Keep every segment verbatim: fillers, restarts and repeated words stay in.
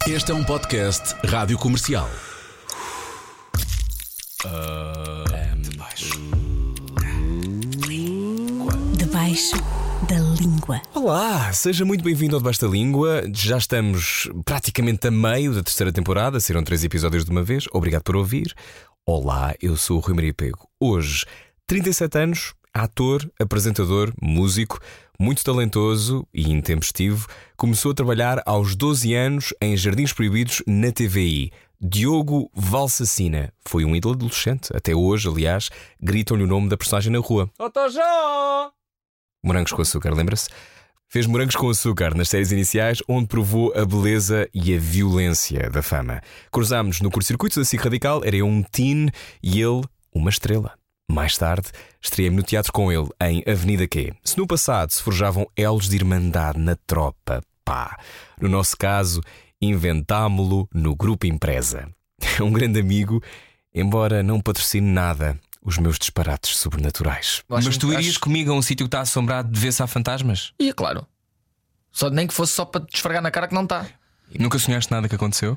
Este é um podcast Rádio Comercial. Debaixo. Debaixo da língua. Olá, seja muito bem-vindo ao Debaixo da Língua. Já estamos praticamente a meio da terceira temporada. Serão três episódios de uma vez. Obrigado por ouvir. Olá, eu sou o Rui Maria Pego. Hoje, trinta e sete anos, ator, apresentador, músico, muito talentoso e intempestivo. Começou a trabalhar aos doze anos em Jardins Proibidos na T V I. Diogo Valsacina foi um ídolo adolescente. Até hoje, aliás, gritam-lhe o nome da personagem na rua. Otojó! Morangos com açúcar, lembra-se? Fez Morangos com Açúcar nas séries iniciais, onde provou a beleza e a violência da fama. Cruzámos no curto-circuito da S I C Radical. Era eu um teen e ele uma estrela. Mais tarde, estreiei-me no teatro com ele, em Avenida Q. Se no passado se forjavam elos de irmandade na tropa, pá. No nosso caso, inventámo-lo no Grupo Empresa. É um grande amigo, embora não patrocine nada os meus disparates sobrenaturais. Mas tu irias acho... comigo a um sítio que está assombrado de ver se há fantasmas? Ia, claro. Só, nem que fosse só para te esfregar na cara que não está. Nunca sonhaste nada que aconteceu?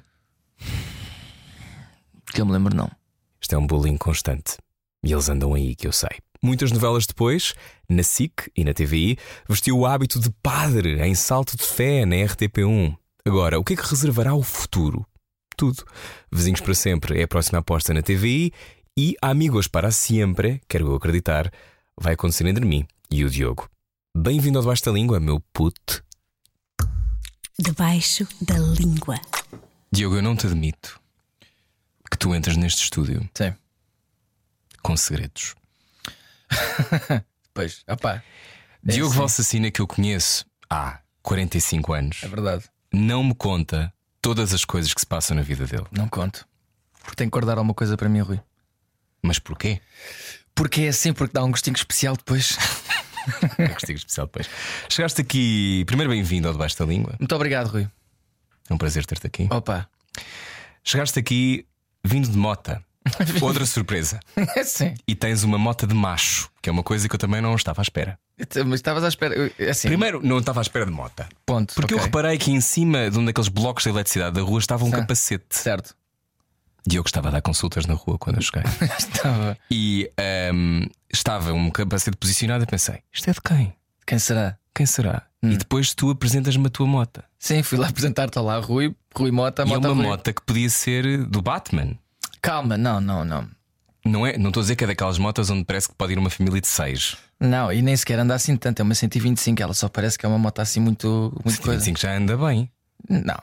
Que eu me lembro, não. Isto é um bullying constante. E eles andam aí, que eu sei. Muitas novelas depois, na S I C e na T V I, vestiu o hábito de padre em Salto de Fé na R T P um. Agora, o que é que reservará o futuro? Tudo. Vizinhos para Sempre é a próxima aposta na T V I e Amigos para Sempre, quero eu acreditar, vai acontecer entre mim e o Diogo. Bem-vindo ao Debaixo da Língua, meu puto. Debaixo da Língua. Diogo, eu não te admito que tu entres neste estúdio. Sim. Com segredos. Pois, opá. Diogo é, Valsacina, que eu conheço há quarenta e cinco anos, é verdade. Não me conta todas as coisas que se passam na vida dele. Não conto. Porque tenho que guardar alguma coisa para mim, Rui. Mas porquê? Porque é assim, porque dá um gostinho especial depois. Um gostinho especial depois. Chegaste aqui. Primeiro, bem-vindo ao Debaixo da Língua. Muito obrigado, Rui. É um prazer ter-te aqui. Opa. Chegaste aqui vindo de mota. Outra surpresa. Sim. E tens uma mota de macho, que é uma coisa que eu também não estava à espera. Mas estavas à espera. Assim. Primeiro, não estava à espera de mota. Ponto. Porque okay. eu reparei que em cima de um daqueles blocos de eletricidade da rua estava um Sim. capacete. Certo. Diogo estava a dar consultas na rua quando eu cheguei. Estava. E um, estava um capacete posicionado e pensei: isto é de quem? Quem será? Quem será? Hum. E depois tu apresentas-me a tua mota. Sim, fui lá apresentar-te lá, Rui, Rui Mota. E mota é uma Rui. mota que podia ser do Batman. Calma, não, não, não. Não é? Não estou a dizer que é daquelas motas onde parece que pode ir uma família de seis. Não, e nem sequer anda assim tanto. É uma cento e vinte e cinco. Ela só parece que é uma moto assim muito, muito cento e vinte e cinco coisa. já anda bem. Não.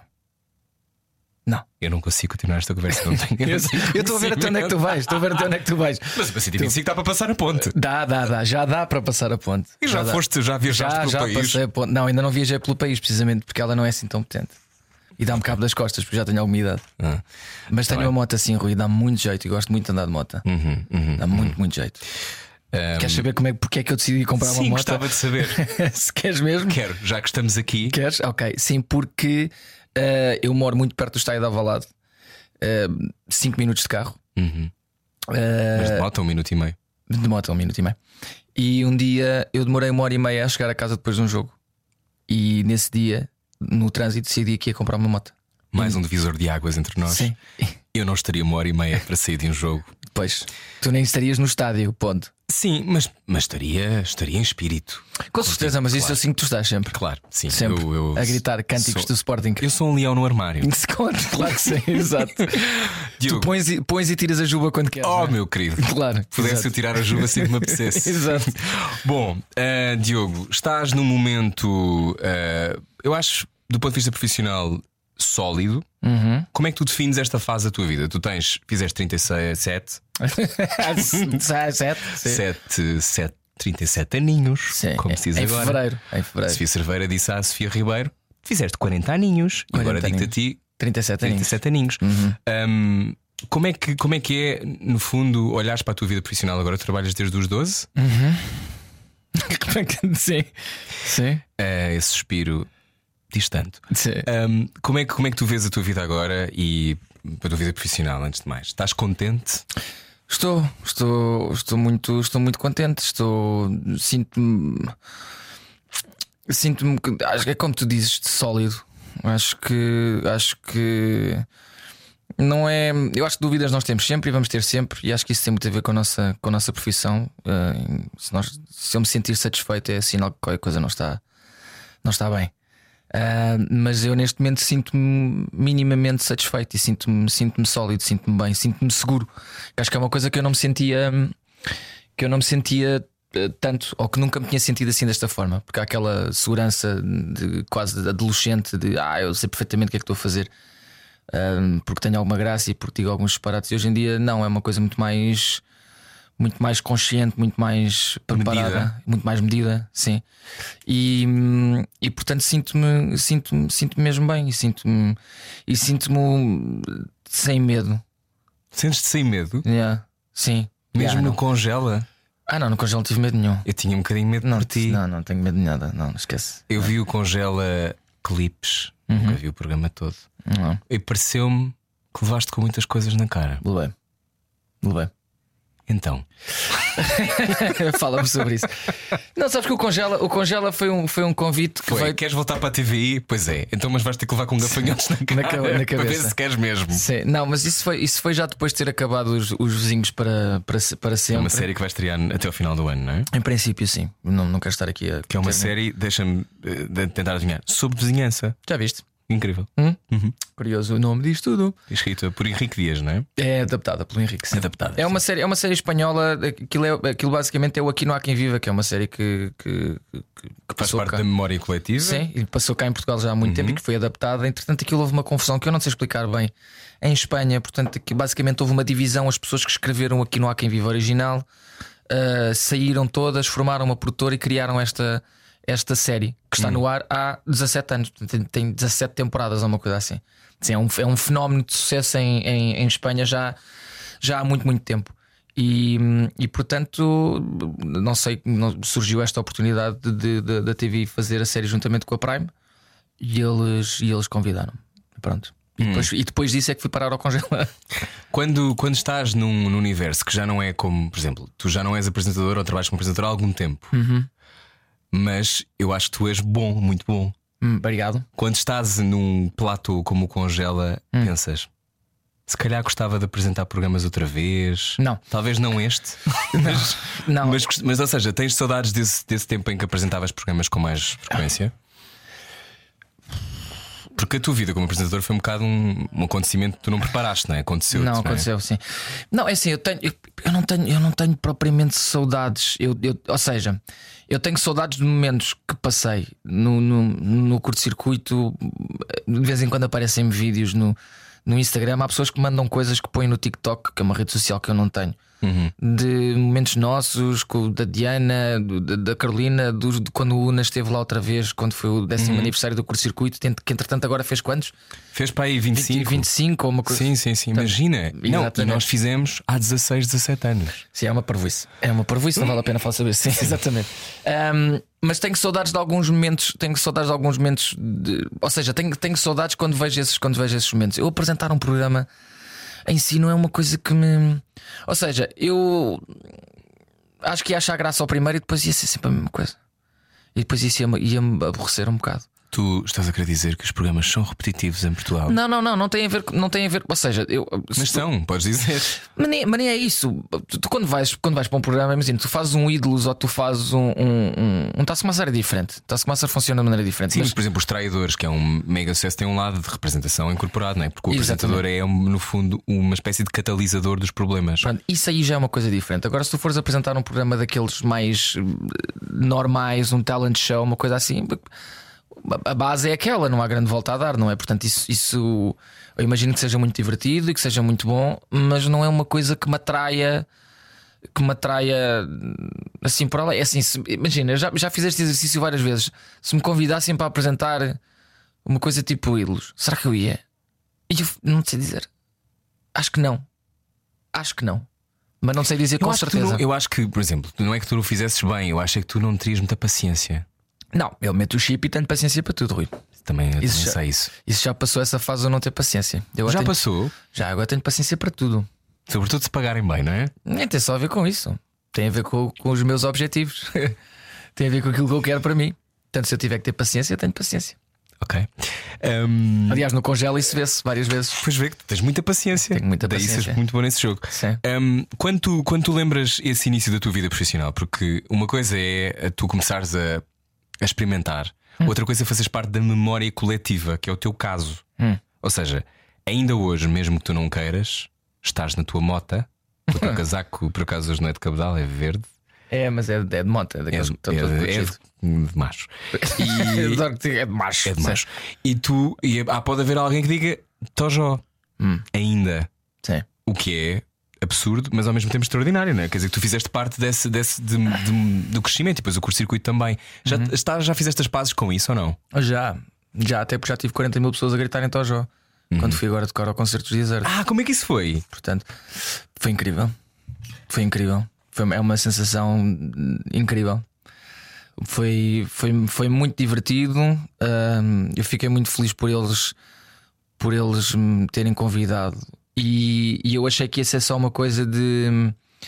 Não. Eu não consigo continuar esta conversa. Não tenho Eu estou a ver até onde é que tu vais. Estou a ver até onde é que tu vais. Mas o cento e vinte e cinco dá para passar a ponte. Dá, dá, dá. Já dá para passar a ponte. E já, já foste, já viajaste já, pelo já país? Passei a ponte. Não, ainda não viajei pelo país, precisamente porque ela não é assim tão potente. E dá-me cabo das costas, porque já tenho alguma idade. Ah, Mas tenho bem. uma moto assim, Rui, dá muito jeito. E gosto muito de andar de moto. Uhum, uhum, Dá muito, muito jeito. Um, Queres saber como é, porque é que eu decidi comprar sim, uma moto? gostava de saber. Se queres mesmo? Quero, já que estamos aqui. Queres? Ok, sim, porque uh, eu moro muito perto do estádio de Alvalade. cinco uh, minutos de carro. Uhum. Uh, Mas de moto, um minuto e meio. De moto, um minuto e meio. E um dia eu demorei uma hora e meia a chegar a casa depois de um jogo. E nesse dia, no trânsito, decidi que ia comprar uma moto. Mais um divisor de águas entre nós. Sim. Eu não estaria uma hora e meia para sair de um jogo. Pois, tu nem estarias no estádio, ponto. Sim, mas, mas estaria, estaria em espírito. Com certeza, mas isso claro. eu sinto que tu estás sempre. Claro, sim. Sempre eu, eu a gritar cânticos sou, do Sporting. Eu sou um leão no armário. Claro que sim, exato. Diogo. Tu pões e, pões e tiras a juba quando queres. Oh, não é? meu querido. Claro. Pudesse exato. eu tirar a juba assim que me apetecesse. Exato. Bom, uh, Diogo, estás num momento, uh, eu acho, do ponto de vista profissional, sólido. Uhum. Como é que tu defines esta fase da tua vida? Tu tens, fizeste trinta e seis, sete Sete, sete, sete, trinta e sete aninhos, sim, como se diz em agora. fevereiro, em A fevereiro. Sofia Cerveira disse à Sofia Ribeiro: fizeste quarenta aninhos e agora digo-te a ti trinta e sete trinta e sete aninhos. Uhum. Um, como, é que, como é que é, no fundo, olhares para a tua vida profissional? Agora trabalhas desde os doze? Uhum. Sim, sim. Uh, esse suspiro diz tanto. Sim. Um, como, é que, como é que tu vês a tua vida agora e a tua vida profissional, antes de mais? Estás contente? Estou, estou, estou muito, estou muito contente. Estou, sinto-me, sinto-me, acho que é como tu dizes, sólido. Acho que Acho que não é. Eu acho que dúvidas nós temos sempre e vamos ter sempre. E acho que isso tem muito a ver com a nossa, com a nossa profissão. uh, se, nós, se eu me sentir satisfeito, é sinal que qualquer coisa não está, não está bem. Uh, mas eu neste momento sinto-me minimamente satisfeito e sinto-me sinto-me sólido, sinto-me bem, sinto-me seguro. Acho que é uma coisa que eu não me sentia Que eu não me sentia uh, tanto, ou que nunca me tinha sentido assim desta forma. Porque há aquela segurança de, quase de adolescente de ah, eu sei perfeitamente o que é que estou a fazer, uh, porque tenho alguma graça e porque digo alguns disparates. E hoje em dia não, é uma coisa muito mais Muito mais consciente, muito mais preparada, medida. Muito mais medida, sim. E, e portanto sinto-me sinto-me, sinto-me mesmo bem. E sinto-me E sinto-me sem medo. Sentes-te sem medo? Yeah, sim. Mesmo yeah, no não. Congela? Ah não, no Congela não tive medo nenhum. Eu tinha um bocadinho medo não, por ti. Não, não tenho medo de nada. Não, não esquece. Eu vi o Congela clipes, uhum. Nunca vi o programa todo. Não. E pareceu-me que levaste com muitas coisas na cara. Levei. Levei. Então fala-me sobre isso. Não, sabes que o Congela, o Congela foi, um, foi um convite que foi. veio... Queres voltar para a T V I? Pois é. Então, mas vais ter que levar com gafanhotos na cara, na, ca- na cabeça. para ver se queres mesmo. Sim. Não, mas isso foi, isso foi já depois de ter acabado os, os vizinhos para, para, para sempre. É uma série que vai estrear até ao final do ano, não é? Em princípio sim. Não, não quero estar aqui a... Que é uma série, deixa-me uh, tentar adivinhar, sobre vizinhança. Já viste? Incrível. Hum? Uhum. Curioso, o nome diz tudo. Escrita por Henrique Dias, não é? É adaptada pelo Henrique, sim. Adaptada, é, uma sim. série, é uma série espanhola. Aquilo, é, aquilo basicamente é o Aqui Não Há Quem Viva, que é uma série que, que, que, que Faz passou parte cá. da memória coletiva. Sim, e passou cá em Portugal já há muito Uhum. tempo e que foi adaptada. Entretanto, aquilo houve uma confusão que eu não sei explicar bem em Espanha. Portanto, que basicamente houve uma divisão. As pessoas que escreveram Aqui Não Há Quem Viva original uh, saíram todas, formaram uma produtora e criaram esta, esta série que está Uhum. no ar há dezassete anos. Tem, tem dezassete temporadas ou uma coisa assim. Sim, é, um, é um fenómeno de sucesso em, em, em Espanha já, já há muito, muito tempo. E, e portanto, não sei, não, surgiu esta oportunidade de, de, da T V fazer a série juntamente com a Prime e eles, e eles convidaram-me. Pronto. E, Hum. depois, e depois disso é que fui parar ao Congela. Quando, quando estás num, num universo que já não é como, por exemplo, tu já não és apresentador ou trabalhas como apresentador há algum tempo, Uhum. mas eu acho que tu és bom, muito bom. Hum, obrigado. Quando estás num platô como o Congela, Hum. pensas, se calhar gostava de apresentar programas outra vez. Não. Talvez não este. mas, Não. mas, mas, ou seja, tens saudades desse, desse tempo em que apresentavas programas com mais frequência? Porque a tua vida como apresentador foi um bocado um, um acontecimento que tu não preparaste, não é? Aconteceu. Não, aconteceu, sim. Não, é assim, eu tenho, eu, eu não tenho, eu não tenho propriamente saudades. Eu, eu, ou seja, eu tenho saudades de momentos que passei no, no, no curto-circuito. De vez em quando aparecem vídeos no, no Instagram. Há pessoas que mandam coisas que põem no TikTok, que é uma rede social que eu não tenho. Uhum. De momentos nossos, com, da Diana, do, da, da Carolina, do, de quando o Una esteve lá outra vez, quando foi o décimo uhum. aniversário do curto-circuito, que entretanto agora fez quantos? Fez para aí vinte e cinco. vinte e cinco ou uma coisa. Sim, sim, sim. Imagina. Não, e nós fizemos há dezasseis, dezassete anos. Sim, é uma parvoíce. É uma parvoíce, não vale a pena falar sobre isso. Sim, sim. Exatamente. Um, mas tenho saudades de alguns momentos. Tenho saudades de alguns momentos. De, ou seja, tenho, tenho saudades quando vejo, esses, quando vejo esses momentos. Eu apresentar um programa em si não é uma coisa que me. Ou seja, eu acho que ia achar graça ao primeiro e depois ia ser sempre a mesma coisa. E depois isso ia-me ia aborrecer um bocado. Tu estás a querer dizer que os programas são repetitivos em Portugal? Não, não, não, não tem a ver, não tem a ver. Ou seja, eu. Mas são, podes dizer. Mas nem, mas nem é isso. Tu, tu quando, vais, quando vais para um programa, imagina, tu fazes um Ídolos ou tu fazes um. Um, um, um Taskmaster é diferente. Taskmaster funciona de maneira diferente. Sim, mas... mas por exemplo, os Traidores, que é um mega sucesso, tem um lado de representação incorporado, não é? Porque o apresentador é, no fundo, uma espécie de catalisador dos problemas. Pronto, isso aí já é uma coisa diferente. Agora, se tu fores apresentar um programa daqueles mais normais, um talent show, uma coisa assim. A base é aquela, não há grande volta a dar, não é? Portanto, isso, isso eu imagino que seja muito divertido e que seja muito bom, mas não é uma coisa que me atraia, que me atraia assim por lá. É assim, se, imagina, eu já, já fiz este exercício várias vezes. Se me convidassem para apresentar uma coisa tipo Ídolos, será que eu ia? E eu não sei dizer. Acho que não. Acho que não. Mas não sei dizer eu com acho certeza. Não, eu acho que, por exemplo, não é que tu o fizesses bem, eu acho é que tu não terias muita paciência. Não, ele mete o chip e tenho paciência para tudo, Rui. Também, eu isso também já, sei isso. Isso já passou essa fase de eu não ter paciência. Eu já tenho, passou? Já, agora tenho paciência para tudo. Sobretudo se pagarem bem, não é? Nem tem só a ver com isso. Tem a ver com, com os meus objetivos. Tem a ver com aquilo que eu quero para mim. Portanto, se eu tiver que ter paciência, eu tenho paciência. Ok. Um, Aliás, no congelo isso vê-se várias vezes. Pois vê que tu tens muita paciência. Tenho muita Daí paciência. seres muito bom nesse jogo. Sim. Um, quando, tu, quando tu lembras esse início da tua vida profissional, porque uma coisa é tu começares a, a experimentar, hum. outra coisa é fazeres parte da memória coletiva, que é o teu caso. Hum. Ou seja, ainda hoje, mesmo que tu não queiras, estás na tua mota, o teu casaco, por acaso hoje não é de cabedal, é verde. É, mas é, de- é de monta, é É, daqueles de- que estão é, todos de- é protegidos. de, de macho. Eu adoro que diga, é de macho. É de macho. E tu, e há, pode haver alguém que diga Tojó, Hum. ainda. Sim. O que é absurdo, mas ao mesmo tempo extraordinário, não é? Quer dizer que tu fizeste parte desse, desse de- de- do crescimento e depois o curso-circuito também. Já, Uhum. está, já fizeste as pazes com isso ou não? Já, já, até porque já tive quarenta mil pessoas a gritarem Tojó quando fui agora tocar ao concerto dos Desertos. Ah, como é que isso foi? Portanto, foi incrível. Foi incrível. Foi, é uma sensação incrível. Foi, foi, foi muito divertido. Ahm, eu fiquei muito feliz por eles Por eles me terem convidado. E, e eu achei que ia ser só uma coisa de,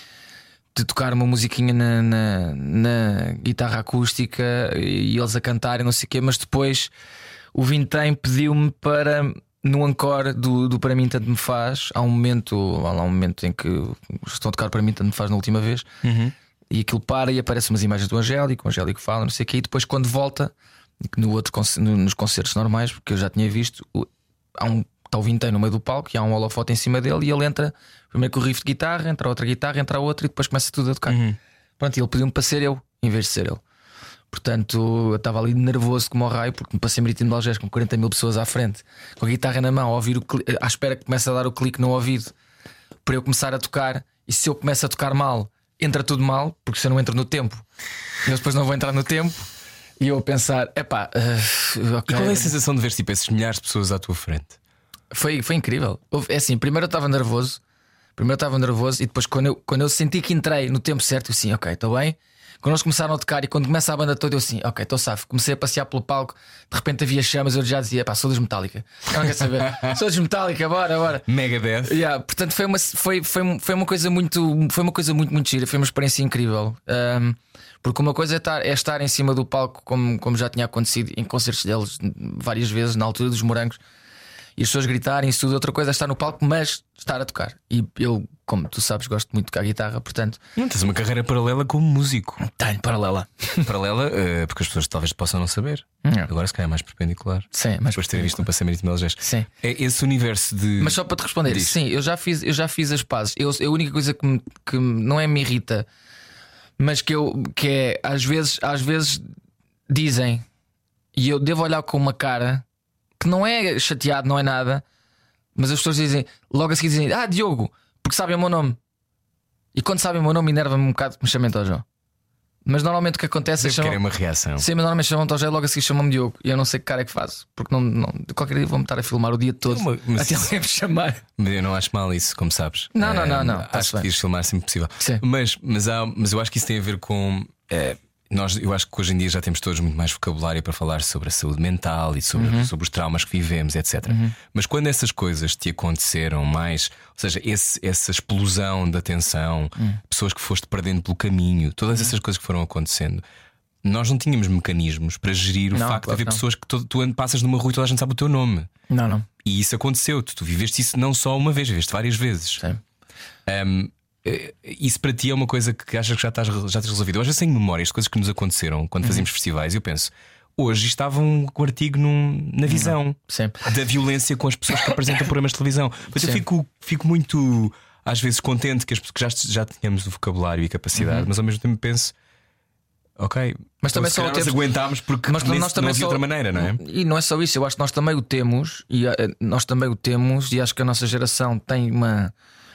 de tocar uma musiquinha na, na, na guitarra acústica e eles a cantarem, não sei o quê. Mas depois o Vintém pediu-me para, no encore do, do Para Mim Tanto Me Faz. Há um momento, há lá um momento em que estão a tocar Para Mim Tanto Me Faz na última vez. Uhum. E aquilo para e aparecem umas imagens do Angélico. O Angélico fala, não sei o quê. E depois, quando volta, no outro, conce- no- nos concertos normais, porque eu já tinha visto, o- há um, está o Vintém no meio do palco e há um holofote em cima dele. E ele entra primeiro com o riff de guitarra, entra outra guitarra, entra a outra e depois começa tudo a tocar. Pronto, e ele pediu-me para ser eu em vez de ser ele. Portanto, eu estava ali nervoso como ao raio, porque me passei Marítimo de Algés com quarenta mil pessoas à frente, com a guitarra na mão, a ouvir o cli- à espera que comece a dar o clique no ouvido para eu começar a tocar. E se eu começo a tocar mal, entra tudo mal, porque se eu não entro no tempo, eu depois não vou entrar no tempo. E eu a pensar, epá, uh, ok. E qual é a sensação de ver tipo, esses milhares de pessoas à tua frente? Foi, foi incrível. Houve- É assim, primeiro eu estava nervoso. Primeiro eu estava nervoso e depois quando eu, quando eu senti que entrei no tempo certo, eu assim, ok, estou bem. Quando eles começaram a tocar e quando começa a banda toda, eu assim, ok, estou safo. Comecei a passear pelo palco, de repente havia chamas, eu já dizia, pá, sou dos Metallica. Eu não quero saber, sou dos Metallica, bora, bora. Megadeth. Yeah, portanto foi uma, foi, foi, foi uma coisa muito Foi uma coisa muito, muito gira. Foi uma experiência incrível. Um, Porque uma coisa é estar, é estar em cima do palco, como, como já tinha acontecido em concertos deles várias vezes, na altura dos Morangos, e as pessoas gritarem isso tudo. Outra coisa é estar no palco, mas estar a tocar. E eu, como tu sabes, gosto muito de tocar guitarra, portanto Não tens uma carreira paralela como músico. tenho paralela. Paralela, eh, porque as pessoas talvez possam não saber. Hum. Agora se calhar é mais perpendicular. Sim, mas Depois de ter visto no Passeio Marítimo de Algés. Sim. É esse universo de. Mas só para te responder, Diz. sim, eu já fiz, eu já fiz as pazes. Eu, a única coisa que, me, que me- não é me irrita, mas que, eu, que é às vezes, às vezes dizem, e eu devo olhar com uma cara que não é chateado, não é nada, mas as pessoas dizem, logo a seguir dizem, ah, Diogo, porque sabem o meu nome. E quando sabem o meu nome, enerva-me um bocado que me chamem Tojó. Mas normalmente o que acontece é Deve chamam... querer uma reação. Sim, mas normalmente chamam Tojó e logo a seguir chamam-me Diogo. E eu não sei que cara é que faço, porque não, não, qualquer dia vou-me estar a filmar o dia todo Uma- mas até isso- alguém me chamar. Mas eu não acho mal isso, como sabes. Não, não, não, Eh, não, tá-se Acho que bem. devias filmar sempre possível. Sim. Mas, mas, há, mas eu acho que isso tem a ver com. eh, nós, eu acho que hoje em dia já temos todos muito mais vocabulário para falar sobre a saúde mental e sobre, Uhum. sobre os traumas que vivemos, etcétera. Mas quando essas coisas te aconteceram mais, ou seja, esse- essa explosão da tensão, Hum. pessoas que foste perdendo pelo caminho, todas essas coisas que foram acontecendo. Nós não tínhamos mecanismos para gerir o Não, facto claro de haver que não. pessoas que tu, tu passas numa rua e toda a gente sabe o teu nome. Não, não. E isso aconteceu, tu, tu viveste isso não só uma vez, viveste várias vezes. Sim. Um, eh, isso para ti é uma coisa que achas que já estás, já tens resolvido. Eu às vezes tenho memórias de coisas que nos aconteceram quando fazíamos festivais e eu penso, hoje estava um artigo num- na visão Sim. da violência com as pessoas que apresentam programas de televisão. Portanto, eu Sim. fico, fico muito, às vezes, contente que, as, que já, já tenhamos o vocabulário e capacidade, mas ao mesmo tempo penso, ok, Mas também então, se só o calhar nós tempo- aguentámos porque Mas nesse- nós também não havia só- outra maneira, não é? E não é só isso, eu acho que nós também o temos, e eh, nós também o temos, e acho que a nossa geração tem uma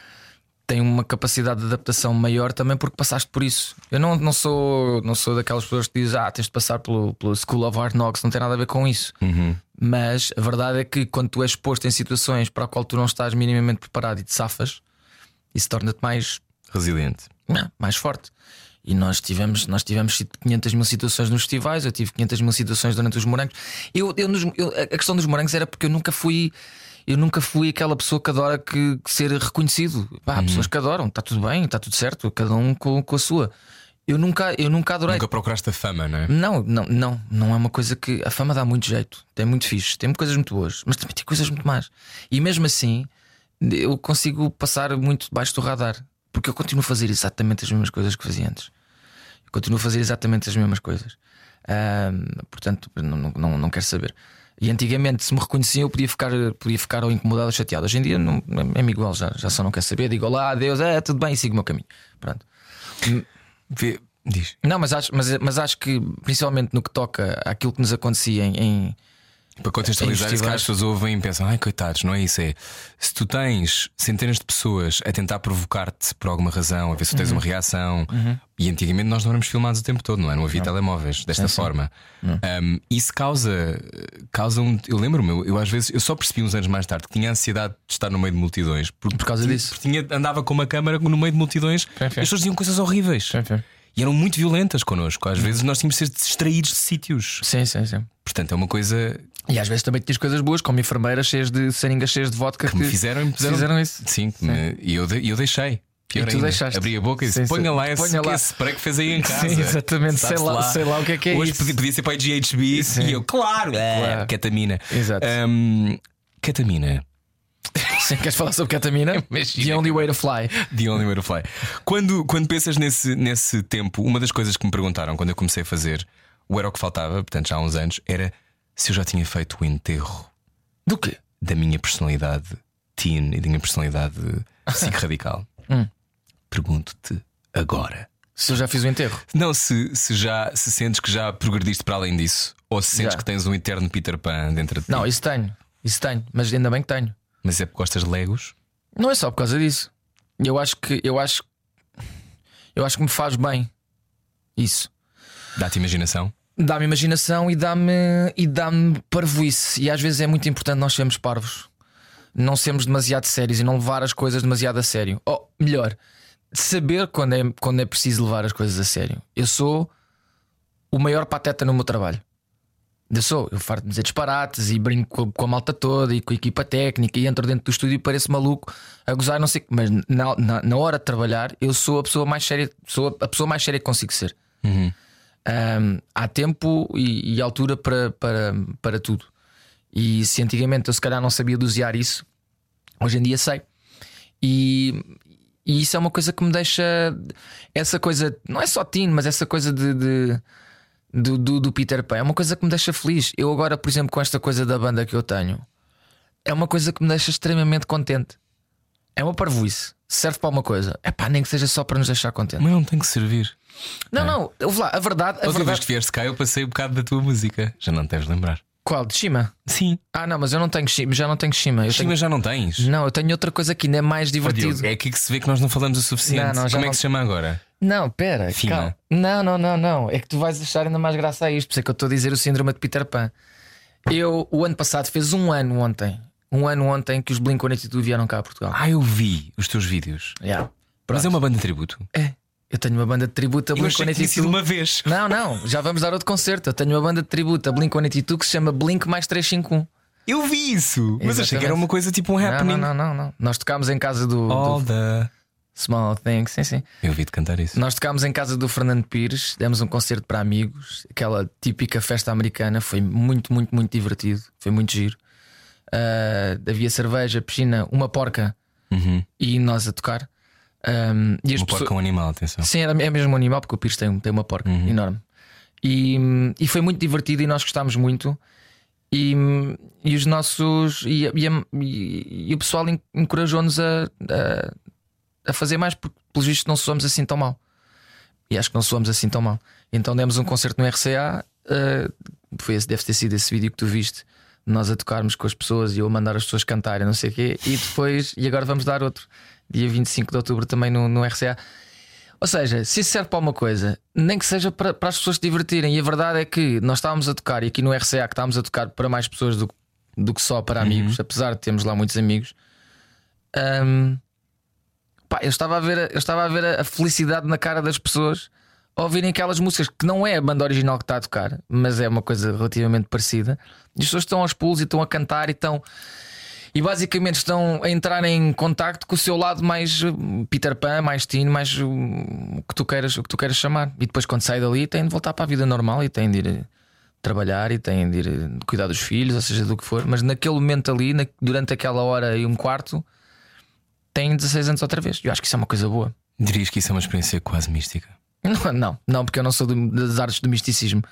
tem uma capacidade de adaptação maior também porque passaste por isso. Eu não, não sou não sou daquelas pessoas que dizem, ah, tens de passar pelo, pelo School of Hard Knocks, não tem nada a ver com isso. Uhum. Mas a verdade é que quando tu és exposto em situações para a qual tu não estás minimamente preparado e te safas, isso torna-te mais Resiliente. não, mais forte. E nós tivemos, nós tivemos quinhentas mil situações nos festivais, eu tive quinhentas mil situações durante os Morangos. Eu, eu, nos- eu- a questão dos Morangos era porque eu nunca fui, eu nunca fui aquela pessoa que adora que, que ser reconhecido. Pá, há pessoas que adoram, está tudo bem, está tudo certo, cada um com, com a sua. Eu nunca, eu nunca adorei. Nunca procuraste a fama, não é? Não, não, não, não é uma coisa que. A fama dá muito jeito, tem muito fixe, tem coisas muito boas, mas também tem coisas muito más. E mesmo assim, eu consigo passar muito debaixo do radar, porque eu continuo a fazer exatamente as mesmas coisas que fazia antes. Eu continuo a fazer exatamente as mesmas coisas. Um, portanto, não, não, não quero saber. E antigamente, se me reconheciam, eu podia ficar, podia ficar ou incomodado ou chateado. Hoje em dia não, é-me igual, já, já só não quer saber. Digo olá, adeus, é tudo bem, e sigo o meu caminho. Pronto. Vê, diz. Não, mas acho, mas, mas acho que principalmente no que toca àquilo que nos acontecia em, em para contextualizar, isso que as pessoas ouvem e pensam, ai coitados, não é isso? É se tu tens centenas de pessoas a tentar provocar-te por alguma razão, a ver se tu tens uhum. uma reação, uhum. e antigamente nós não éramos filmados o tempo todo, não é? Não havia não. telemóveis desta sim, forma. Sim. Um, isso causa, causa um. Eu lembro-me, eu, eu às vezes eu só percebi uns anos mais tarde que tinha ansiedade de estar no meio de multidões por, por causa tinha, disso. Porque tinha, andava com uma câmara no meio de multidões e as pessoas diziam coisas horríveis. Fim, fim. E eram muito violentas connosco. Às vezes nós tínhamos de ser distraídos de sítios. Sim, sim, sim. Portanto, é uma coisa. E às vezes também tinhas coisas boas, como enfermeiras cheias de seringas cheias de vodka que, que me fizeram, me fizeram, fizeram isso. Sim, sim. Me, e eu, eu deixei. Pior e tu deixaste. Abri a boca e disse: sim, ponha sim. lá esse, ponha lá. esse spray que fez aí em casa. Sim, exatamente, sei lá, lá. sei lá o que é que é Hoje isso. Hoje podia ser para a G H B sim. e eu, claro, claro. É, ketamina. Exato. Um, ketamina. Sim, queres falar sobre ketamina? The only way to fly. The only way to fly. Quando, quando pensas nesse, nesse tempo, uma das coisas que me perguntaram quando eu comecei a fazer o Era o que Faltava, portanto já há uns anos, era se eu já tinha feito o enterro. Do quê? Da minha personalidade teen e da minha personalidade psico-radical. hum. Pergunto-te agora. Se eu já fiz o enterro? Não, se, se já se sentes que já progrediste para além disso, ou se sentes já. que tens um eterno Peter Pan dentro de ti. Não, isso tenho, isso tenho, mas ainda bem que tenho. Mas é porque gostas de Legos? Não é só por causa disso. Eu acho que eu acho, eu acho que me faz bem isso. Dá-te imaginação? Dá-me imaginação e dá-me e dá-me parvoíce. E às vezes é muito importante nós sermos parvos, não sermos demasiado sérios e não levar as coisas demasiado a sério. Ou melhor, saber quando é, quando é preciso levar as coisas a sério. Eu sou o maior pateta no meu trabalho. Eu sou, eu farto de dizer disparates e brinco com a malta toda e com a equipa técnica e entro dentro do estúdio e pareço maluco a gozar, não sei. Mas na, na, na hora de trabalhar, eu sou a pessoa mais séria, sou a pessoa mais séria que consigo ser. Uhum. Um, há tempo e, e altura para, para, para tudo. E se antigamente eu se calhar não sabia dosear isso, hoje em dia sei. E, e isso é uma coisa que me deixa. Essa coisa, não é só teen, mas essa coisa de. de Do, do, do Peter Pan é uma coisa que me deixa feliz. Eu agora, por exemplo, com esta coisa da banda que eu tenho, é uma coisa que me deixa extremamente contente. É uma parvoíce. Serve para uma coisa. É pá, nem que seja só para nos deixar contentes. Mas não tem que servir. Não, é. não, ouve lá, a verdade. A Outra verdade... vez que vieste cá, eu passei um bocado da tua música. Já não te deves lembrar. Qual? De Shima? Sim. Ah, não, mas eu não tenho Shima, já não tenho Shima. Eu Shima tenho... já não tens? Não, eu tenho outra coisa que ainda é mais divertido. Oh, é aqui que se vê que nós não falamos o suficiente. Não, não, Como não... é que se chama agora? Não, pera, Fima. calma. Não, não, não, não. É que tu vais achar ainda mais graça a isto. Por isso é que eu estou a dizer o síndrome de Peter Pan. Eu, o ano passado, fez um ano ontem. Um ano ontem que os Blink one eighty-two vieram cá a Portugal. Ah, eu vi os teus vídeos. Yeah. Mas é uma banda de tributo? É. Eu tenho uma banda de tributo a Blink one eighty-two. uma vez. Não, não, já vamos dar outro concerto. Eu tenho uma banda de tributo a Blink one eighty-two que se chama Blink mais trezentos e cinquenta e um. Eu vi isso, mas Exatamente. achei que era uma coisa tipo um happening. Não, não, não, não. Nós tocámos em casa do, All do... the Small Things, sim, sim. Eu ouvi-te cantar isso. Nós tocámos em casa do Fernando Pires, demos um concerto para amigos, aquela típica festa americana. Foi muito, muito, muito divertido. Foi muito giro. Uh, havia cerveja, piscina, uma porca uhum. e nós a tocar. Um, e uma porca é um animal, atenção. Sim, é mesmo um animal, porque o Pires tem, tem uma porca uhum. enorme. E, e foi muito divertido e nós gostámos muito. E, e os nossos e, e, e, e o pessoal encorajou-nos a, a, a fazer mais, porque pelos vistos não soamos assim tão mal. E acho que não soamos assim tão mal. Então demos um concerto no R C A. Uh, foi esse, deve ter sido esse vídeo que tu viste, nós a tocarmos com as pessoas e eu a mandar as pessoas cantarem, não sei o quê. E depois, e agora vamos dar outro dia vinte e cinco de outubro também no, no R C A. Ou seja, se isso serve para uma coisa, nem que seja para, para as pessoas se divertirem. E a verdade é que nós estávamos a tocar, e aqui no R C A que estávamos a tocar para mais pessoas do, do que só para amigos, uhum. apesar de termos lá muitos amigos. um, pá, eu estava a ver, eu estava a, ver a, a felicidade na cara das pessoas ao ouvirem aquelas músicas que não é a banda original que está a tocar, mas é uma coisa relativamente parecida. E as pessoas estão aos pulos e estão a cantar e estão... E basicamente estão a entrar em contacto com o seu lado mais Peter Pan, mais teen, mais o que tu queiras, o que tu queiras chamar. E depois, quando sai dali, têm de voltar para a vida normal e têm de ir trabalhar e têm de ir cuidar dos filhos, ou seja, do que for. Mas naquele momento ali, na, durante aquela hora e um quarto, têm dezasseis anos outra vez. Eu acho que isso é uma coisa boa. Dirias que isso é uma experiência quase mística? Não, não, não, porque eu não sou do, das artes do misticismo.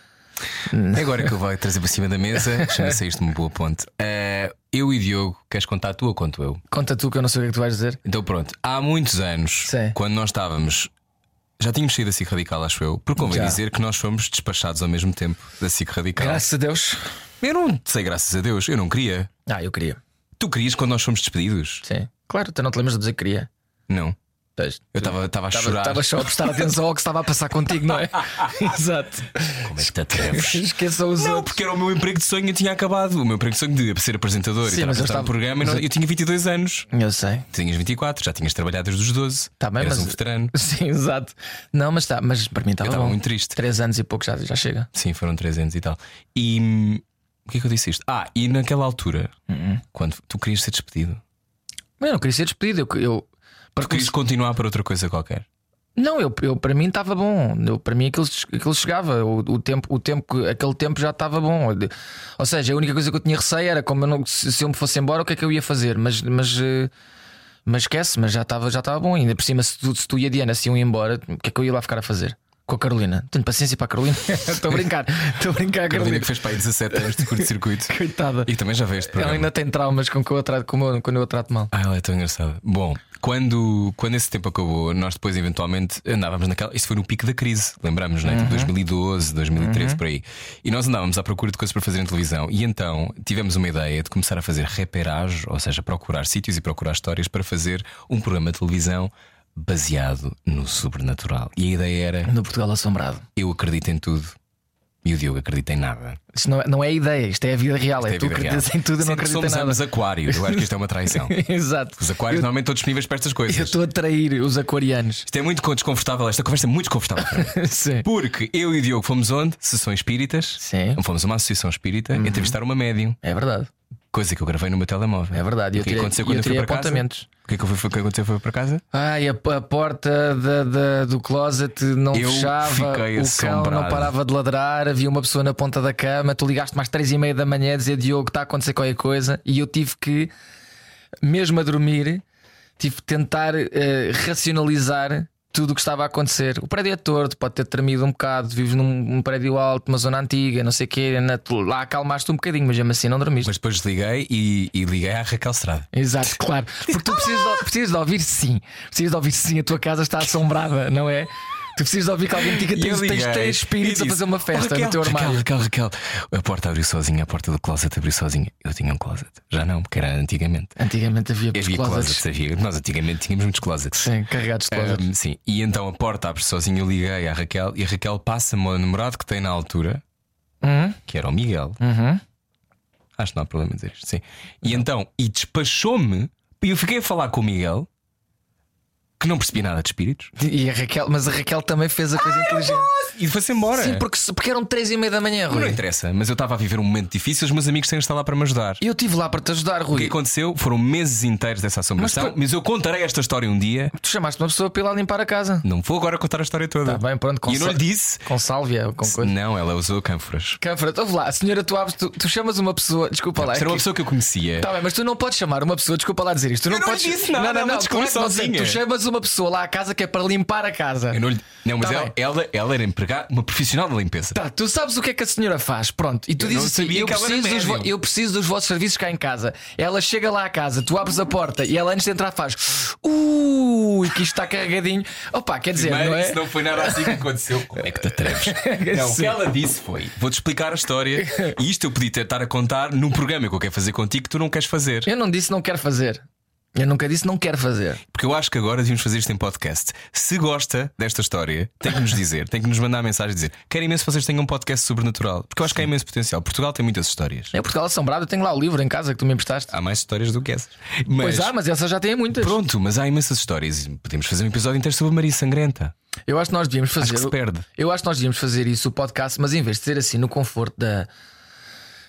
Agora que eu vou trazer para cima da mesa, chama-se isto uma boa ponte. Uh, eu e Diogo, queres contar tu ou conto eu? Conta tu, que eu não sei o que é que tu vais dizer. Então pronto, há muitos anos, Sim. quando nós estávamos, já tínhamos saído da S I C Radical, acho eu. Porque convém dizer que nós fomos despachados ao mesmo tempo da S I C Radical. Graças a Deus. Eu não sei, graças a Deus, eu não queria. Ah, eu queria. Tu querias quando nós fomos despedidos? Sim, claro, tu não te lembras de dizer que queria. Não. Tens. Eu estava a chorar. Estava só a prestar atenção ao que estava a passar contigo, não é? Exato. Como é que te atreves? Esqueçam os Não, outros. porque era o meu emprego de sonho e tinha acabado. O meu emprego de sonho de ser apresentador. Sim, e estar a mas eu apresentar estava- um programa. mas e não- eu- Eu tinha vinte e dois anos. Eu sei. Tu tinhas vinte e quatro, já tinhas trabalhado desde os doze. Tá bem, Eras mas- um veterano. Sim, exato. Não, mas está, mas para mim estava Eu estava bom. muito triste. Três anos e pouco já, já chega. Sim, foram três anos e tal. E hum, o que é que eu disse isto? Ah, e naquela altura, Uhum. quando tu querias ser despedido, Mas eu não queria ser despedido. Eu, eu, para tu querias continuar para outra coisa qualquer. Não, eu, eu para mim estava bom. Eu, para mim aquilo, aquilo chegava. O, o tempo, o tempo, que- aquele tempo já estava bom. Ou seja, a única coisa que eu tinha receio era como eu não, se, se eu me fosse embora, o que é que eu ia fazer? Mas, mas, eh, mas esquece, mas já estava já estava bom. E ainda por cima, se tu, se tu e a Diana se iam embora, o que é que eu ia lá ficar a fazer? Com a Carolina. Tenho paciência para a Carolina. Estou a brincar. Estou a brincar, A Carolina Carolina. que fez para aí dezassete anos de curto-circuito. Coitada. E também já veio este Ela programa. ainda tem traumas com que eu trato, como eu, quando eu a trato mal. Ah, ela é tão engraçada. Bom, quando, quando esse tempo acabou, nós depois eventualmente andávamos naquela. Isso foi no pico da crise, lembramos, não é? Tipo dois mil e doze, dois mil e treze, por aí. E nós andávamos à procura de coisas para fazer em televisão. E então tivemos uma ideia de começar a fazer reperage, ou seja, procurar sítios e procurar histórias para fazer um programa de televisão baseado no sobrenatural. E a ideia era: No Portugal Assombrado. eu acredito em tudo e o Diogo acredita em nada. Isto não é, não é ideia, isto é a vida real. É, Isto é tu a vida acreditas real. em tudo e não Sempre acreditas em somos nada. ambos aquários. Eu acho que isto é uma traição. Exato. Os aquários Eu- normalmente estão disponíveis para estas coisas. Eu estou a trair os aquarianos. Isto é muito desconfortável, esta conversa é muito desconfortável para mim. Sim. Porque eu e o Diogo fomos onde? Sessões espíritas. Sim. Fomos a uma associação espírita entrevistar uma médium. É verdade. Coisa que eu gravei no meu telemóvel. É verdade. E Eu o que tirei, aconteceu e quando eu eu fui tirei para casa? apontamentos. O que é que, foi, o que aconteceu foi para casa? Ai, a, a porta da, da- do closet não Eu fechava, fiquei o cão não assombrado. parava de ladrar, havia uma pessoa na ponta da cama. Tu ligaste mais três e meia da manhã a dizer: Diogo, está a acontecer qualquer coisa. E eu tive que, mesmo a dormir, tive que tentar eh, racionalizar tudo o que estava a acontecer. O prédio é torto, pode ter tremido um bocado. Vives num, num prédio alto, uma zona antiga, não sei o quê. Na, tu, lá acalmaste um bocadinho, mas mesmo assim não dormiste. Mas depois desliguei e, e liguei à Raquel Estrada. Exato, claro. Porque tu precisas de, precisas de ouvir sim. Precisas de ouvir sim. A tua casa está assombrada, não é? Tu precisas de ouvir que alguém te diga: E eu tens, tens liguei três espíritos e a disse: fazer uma festa Raquel, no teu armário. Raquel, Raquel, Raquel, a porta abriu sozinha, a porta do closet abriu sozinha. Eu tinha um closet. Já não, porque era antigamente. Antigamente havia Havia closets. closets, havia. Nós antigamente tínhamos muitos closets. Sim, carregados de closets. Um, sim, e então a porta abre sozinha. Eu liguei à Raquel e a Raquel passa-me o namorado que tem na altura, Uhum, que era o Miguel. uhum. Acho que não há problema em dizer isto. Sim. E então, e despachou-me. E eu fiquei a falar com o Miguel, que não percebia nada de espíritos, E a Raquel, mas a Raquel também fez a coisa inteligente. e foi-se embora. Sim, porque, porque eram três e meia da manhã, Não Rui. interessa, mas eu estava a viver um momento difícil. Os meus amigos têm de estar lá para me ajudar. E eu estive lá para te ajudar, O que Rui. aconteceu foram meses inteiros dessa assombração. Mas Mas, tu- eu contarei esta história um dia. Tu chamaste uma pessoa para ir lá limpar a casa. Não vou agora contar a história toda. Está bem, pronto, com E eu não sal- lhe disse. Com sálvia ou com coisa. Não, ela usou cânforas. Cânfora, ouve lá, a senhora, tu, abres, tu, tu chamas uma pessoa. Desculpa lá. Isto era é uma que- pessoa que eu conhecia. Tá bem, mas tu não podes chamar uma pessoa, desculpa lá dizer isto. Tu não, Eu não lhe podes. disse nada, não, não, ela não, descobriu claro que não sei. sozinha. Tu chamas uma pessoa lá à casa que é para limpar a casa. Eu não, lhe... não, mas Tá ela, bem. ela, ela era empregada, uma profissional da limpeza. Tá, tu sabes o que é que a senhora faz, pronto. E tu Eu dizes não assim: sabia eu que ela era preciso, dos vo- médium. eu preciso dos vossos serviços cá em casa. Ela chega lá à casa, tu abres a porta e ela antes de entrar faz ui, que isto está carregadinho. Opa, quer dizer, Primeiro, não é? isso não foi nada assim que aconteceu. Como é que te atreves? Não, o Sim. que ela disse foi: vou-te explicar a história. E isto eu podia ter estar a contar num programa que eu quero fazer contigo que tu não queres fazer. Eu não disse não quero fazer. Eu nunca disse não quero fazer. Porque eu acho que agora devíamos fazer isto em podcast. Se gosta desta história, tem que nos dizer, tem que nos mandar mensagem e dizer: quero imenso que vocês tenham um podcast sobrenatural. Porque eu acho que há imenso potencial. Portugal tem muitas histórias. É Portugal Assombrado, eu tenho lá o livro em casa que tu me emprestaste. Há mais histórias do que essas. Mas, Pois há, mas essa já tem muitas. pronto, mas há imensas histórias. E podemos fazer um episódio inteiro sobre Maria Sangrenta. Eu acho que nós devíamos fazer. Acho que se perde. Eu acho que nós devíamos fazer isso, o podcast, mas em vez de ser assim no conforto da,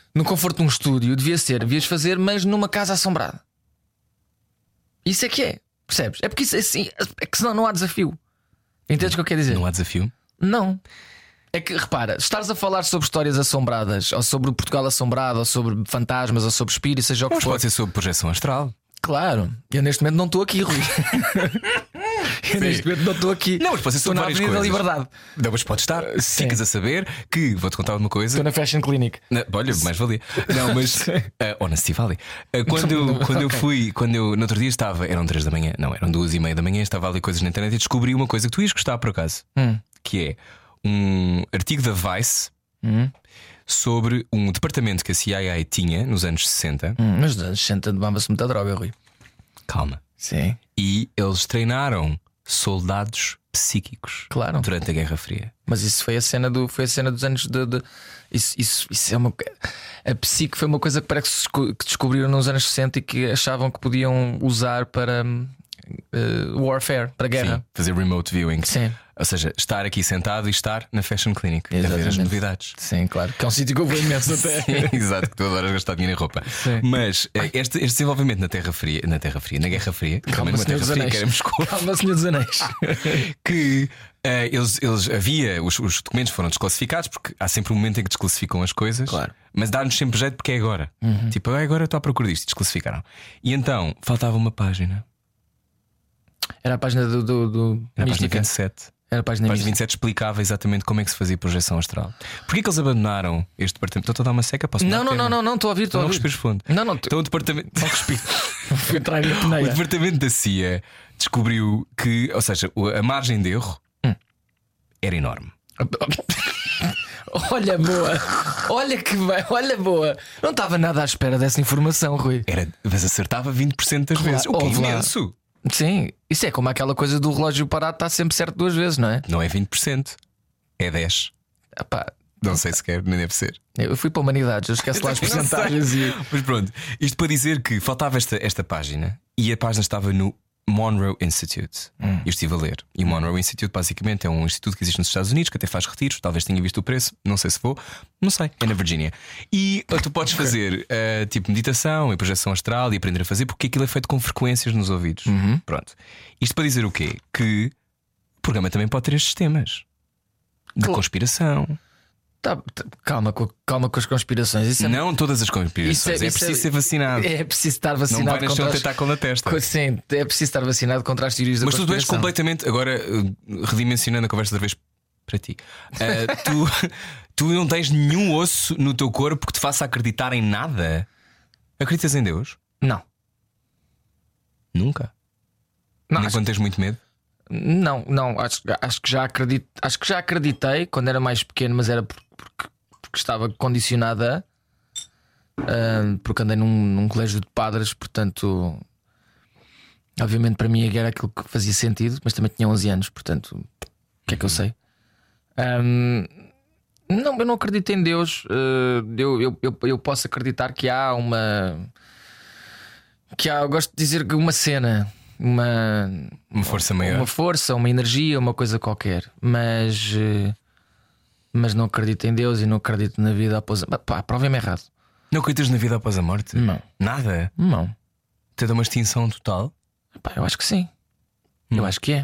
no conforto de um estúdio, devia ser, devias fazer, mas numa casa assombrada. Isso é que é, percebes? É porque isso é assim, é que senão não há desafio. Entendes o que eu quero dizer? Não há desafio? Não. É que repara, estás a falar sobre histórias assombradas, ou sobre Portugal assombrado, ou sobre fantasmas, ou sobre espíritos, seja o que Mas for. pode ser sobre projeção astral. Claro, eu neste momento não estou aqui, Rui. Eu neste momento não estou aqui. Não, mas pode ser Estou sobre na várias Avenida da coisas. Liberdade. Não, mas pode estar. Sim. Ficas a saber que vou-te contar uma coisa. Estou na Fashion Clinic. Na- olha, mais valia. Não, mas. uh, ou na Stivali. Uh, quando eu, quando eu fui, quando eu no outro dia estava, eram três da manhã, não, eram duas e meia da manhã, estava ali coisas na internet e descobri uma coisa que tu ias gostar por acaso, Hum. que é um artigo da Vice Hum. sobre um departamento que a C I A tinha nos anos sessenta. Hum, mas nos anos sessenta tomava-se muita droga, Rui. Calma. Sim. E eles treinaram soldados psíquicos Claro. durante a Guerra Fria. Mas isso foi a cena, do, foi a cena dos anos de. de- isso, isso, isso é uma. A psique foi uma coisa que parece que desco- que descobriram nos anos sessenta e que achavam que podiam usar para uh, warfare, para guerra. Sim, fazer remote viewing. Sim. Ou seja, estar aqui sentado e estar na Fashion Clinic a ver as Exatamente. novidades. Sim, claro. Que é um sítio que eu vou imenso até. Sim, exato, que tu adoras gastar dinheiro em roupa. Sim. Mas eh, este, este desenvolvimento na Terra Fria, na Terra Fria, na Guerra Fria, também numa Senhor Terra dos Fria, Anéis. que era Moscou, Calma, Senhor dos Anéis. que eh, eles, eles havia, os, os documentos foram desclassificados, porque há sempre um momento em que desclassificam as coisas, Claro. mas dá-nos sempre jeito porque é agora. Tipo, ah, agora estou à procura disto, desclassificaram. E então faltava uma página, Era a página do. do, do era a página Mística. vinte e sete. Era a página A página Mística. vinte e sete explicava exatamente como é que se fazia projeção astral. Porquê que eles abandonaram este departamento? Estou a dar uma seca? Posso Não, dar não, tema? não, não, não, estou a ouvir, estou a Não ouvir. respires fundo. Não, não, tu- Então o departamento. Não respiro. Fui entrar na O peneira. departamento da C I A descobriu que, ou seja, o- a margem de erro Hum. era enorme. Olha, boa. Olha que bem, olha, boa. Não estava nada à espera dessa informação, Rui. Era, mas acertava vinte por cento das Claro, vezes. O que é ouve lá. imenso. Sim, isso é como aquela coisa do relógio parado está sempre certo duas vezes, não é? Não é vinte por cento, é dez por cento. Epá, Não sei sequer, nem deve ser. eu fui para humanidades, eu esqueço lá as Não sei. porcentagens e. Mas pronto, isto para dizer que faltava esta, esta página e a página estava no Monroe Institute. Hum. Eu estive a ler. E o Monroe Institute basicamente é um instituto que existe nos Estados Unidos, que até faz retiros. Talvez tenha visto o preço, não sei se vou, não sei, é na Virgínia. E uh, tu podes fazer uh, tipo meditação e projeção astral e aprender a fazer, porque aquilo é feito com frequências nos ouvidos. Uhum. Pronto. Isto para dizer o quê? Que o programa também pode ter estes temas de Claro. conspiração. Tá, tá, calma, com- calma com as conspirações. Isso é, Não todas as conspirações. isso é- é, isso é- preciso ser vacinado. é preciso estar Não vacinado vai nascer contra um as... tentáculo na testa. co- Sim, é preciso estar vacinado contra as teorias da Mas tu és conspiração. completamente. Agora, uh, redimensionando a conversa outra vez para ti, uh, tu, tu não tens nenhum osso no teu corpo que te faça acreditar em nada. Acreditas em Deus? Não, Nunca. não, Nem acho, quando tens muito medo. não, não acho, acho que já acredito, acho que já acreditei quando era mais pequeno, mas era por- porque, porque estava condicionada, ah, porque andei num, num colégio de padres, portanto, obviamente para mim era aquilo que fazia sentido, mas também tinha onze anos, portanto, o que é que eu sei? Ahm, não, eu não acredito em Deus. ah, eu, eu, eu, eu posso acreditar que há uma. Que há, eu gosto de dizer que uma cena, uma, Uma força maior. uma força, uma energia, uma coisa qualquer, mas, eh, mas não acredito em Deus e não acredito na vida após. Pá, prova-me errado. Não acreditas na vida após a morte? Não. Nada? Não. Te dá uma extinção total? Pá, eu acho que sim. Eu acho que é.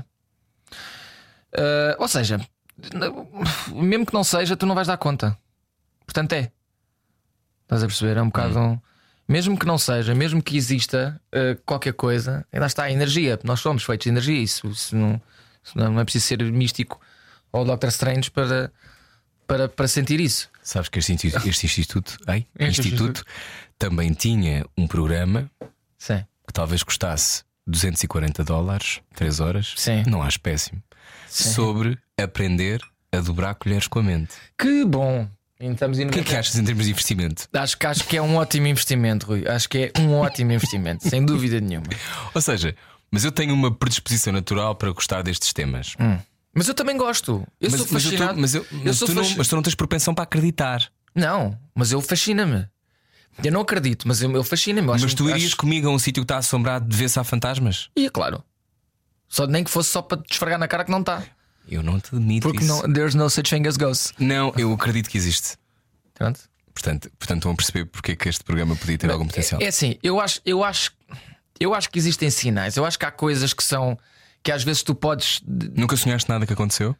Ah, ou seja, mesmo que não seja, tu não vais dar conta. Portanto, é. Estás a perceber? É um bocado. um- Mesmo que não seja, mesmo que exista ah, qualquer coisa, ainda está a energia. Nós somos feitos de energia. Isso, isso não, isso não não é preciso ser místico ou doutor Strange para, para, para sentir isso. Sabes que este instituto, este instituto, ai, Este instituto também tinha um programa Sim. que talvez custasse duzentos e quarenta dólares, três horas. Sim. Não acho péssimo. Sobre aprender a dobrar colheres com a mente. Que bom. Estamos O que é que achas em termos de investimento? Acho que, acho que é um ótimo investimento, Rui. Acho que é um ótimo investimento, sem dúvida nenhuma. Ou seja, mas eu tenho uma predisposição natural para gostar destes temas. Mas eu também gosto. Eu mas, sou mas, eu tô- fascinado. mas, eu- Eu mas sou tu não, fasci- mas tu não tens propensão para acreditar. Não, mas eu fascina-me. Eu não acredito, mas eu, eu fascina-me. Eu acho- Mas tu irias acho- comigo a um sítio que está assombrado de ver se há fantasmas? Ia, claro. Só nem que fosse só para te esfregar na cara que não está. Eu não te admito Porque isso. não, there's no such thing as ghosts. Não, eu acredito que existe. Pronto. Portanto, portanto estão a perceber porque é que este programa podia ter algum potencial. É, é assim, eu acho, eu, acho, eu acho que existem sinais. Eu acho que há coisas que são que às vezes tu podes. Nunca sonhaste nada que aconteceu?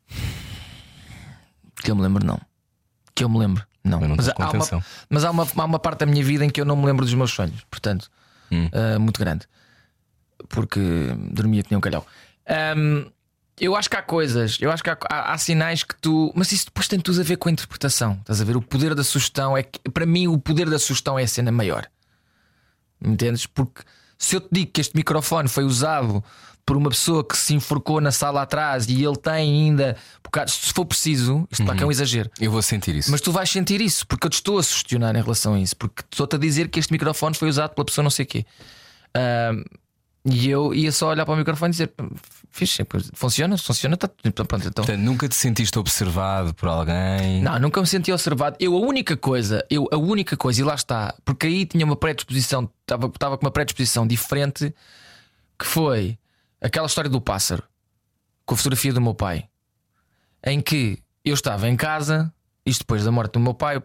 Que eu me lembro, não. Que eu me lembro, não. Mas, não mas, há uma, mas há, uma, há uma parte da minha vida em que eu não me lembro dos meus sonhos. Portanto, hum. uh, muito grande. Porque dormia que nem um calhau. um, Eu acho que há coisas, eu acho que há, há, há sinais que tu. Mas isso depois tem tudo a ver com a interpretação. Estás a ver? O poder da sugestão é que, para mim, o poder da sugestão é a cena maior. Entendes? Porque se eu te digo que este microfone foi usado por uma pessoa que se enforcou na sala atrás e ele tem ainda bocados, se for preciso, isto uhum. é um exagero. Eu vou sentir isso. Mas tu vais sentir isso, porque eu te estou a sugestionar em relação a isso. Porque estou-te a dizer que este microfone foi usado pela pessoa não sei o quê. Uh, E eu ia só olhar para o microfone e dizer: fixe, funciona, funciona, tá, pronto, então. Portanto, nunca te sentiste observado por alguém? Não, nunca me senti observado. Eu a única coisa, eu a única coisa, e lá está, porque aí tinha uma predisposição, estava, estava com uma predisposição diferente, que foi aquela história do pássaro, com a fotografia do meu pai, em que eu estava em casa, isto depois da morte do meu pai,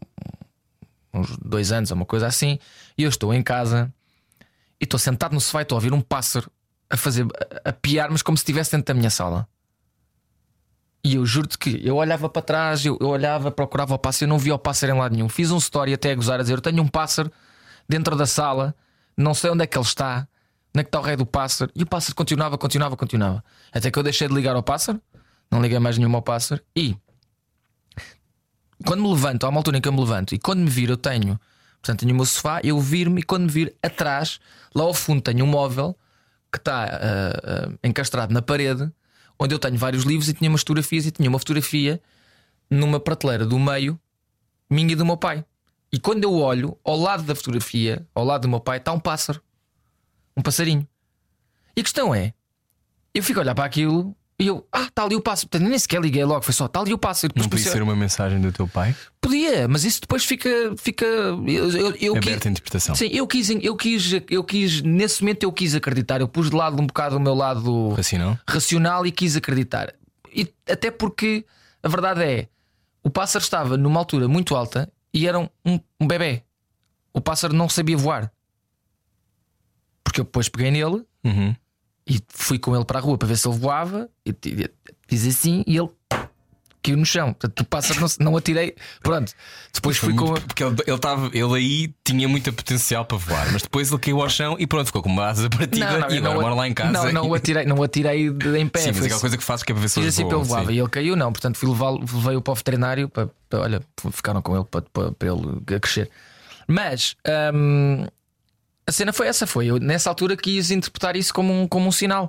uns dois anos ou uma coisa assim, e eu estou em casa. E estou sentado no sofá e estou a ouvir um pássaro a fazer, a, a piar, mas como se estivesse dentro da minha sala. E eu juro-te que eu olhava para trás, eu, eu olhava, procurava o pássaro, eu não via o pássaro em lado nenhum. Fiz um story até a gozar, a dizer: eu tenho um pássaro dentro da sala, não sei onde é que ele está, onde é que está o rei do pássaro. E o pássaro continuava, continuava, continuava. Até que eu deixei de ligar ao pássaro, não liguei mais nenhum ao pássaro. E quando me levanto, há uma altura em que eu me levanto, e quando me viro, eu tenho. Portanto, tenho o meu sofá, eu viro-me e quando me vir atrás, lá ao fundo, tenho um móvel que está uh, uh, encastrado na parede, onde eu tenho vários livros e tinha umas fotografias. E tinha uma fotografia numa prateleira do meio, minha e do meu pai. E quando eu olho, ao lado da fotografia, ao lado do meu pai, está um pássaro, um passarinho. E a questão é, eu fico a olhar para aquilo e eu, ah, está ali o pássaro. Portanto, nem sequer liguei logo, foi só, está ali o pássaro. Não podia ser uma mensagem do teu pai? Podia, mas isso depois fica, fica eu, eu, eu aberto à interpretação. Sim, eu quis, eu quis, eu quis, nesse momento eu quis acreditar. Eu pus de lado um bocado o meu lado racional, racional e quis acreditar. E até porque a verdade é, o pássaro estava numa altura muito alta e era um, um, um bebê. O pássaro não sabia voar. Porque eu depois peguei nele. Uhum. E fui com ele para a rua para ver se ele voava. E fiz assim e ele caiu no chão. Portanto, o pássaro não, não atirei. Pronto. Depois fui muito, com. Porque ele, ele, tava, ele aí tinha muito potencial para voar, mas depois ele caiu ao chão e pronto, ficou com uma asa partida. Não, não, e agora mora lá em casa. Não, não o atirei, não o atirei em pé. Sim, mas é aquela coisa que fazes que é para ver se ele assim voa. Ele voava e ele caiu, não. Portanto, fui levá-lo, levei-o para o veterinário para, para, olha, ficaram com ele para, para, para ele crescer. Mas. Hum, a cena foi essa, foi. Eu nessa altura quis interpretar isso como um, como um sinal.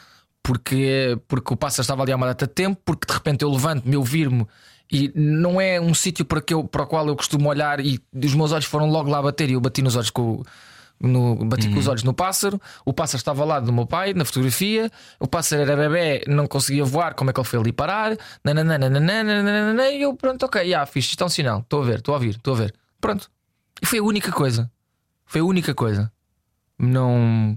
Porque, porque o pássaro estava ali há uma data de tempo. Porque de repente eu levanto-me, eu vir-me. E não é um sítio para, que eu, para o qual eu costumo olhar. E os meus olhos foram logo lá bater. E eu bati nos olhos com, no, bati uhum. com os olhos no pássaro. O pássaro estava ao lado do meu pai, na fotografia. O pássaro era bebê, não conseguia voar. Como é que ele foi ali parar? Nananana, e eu, pronto, ok, já, fixe, isto é um sinal. Estou a ver, estou a ouvir, estou a ver. Pronto. E foi a única coisa. Foi a única coisa. Não.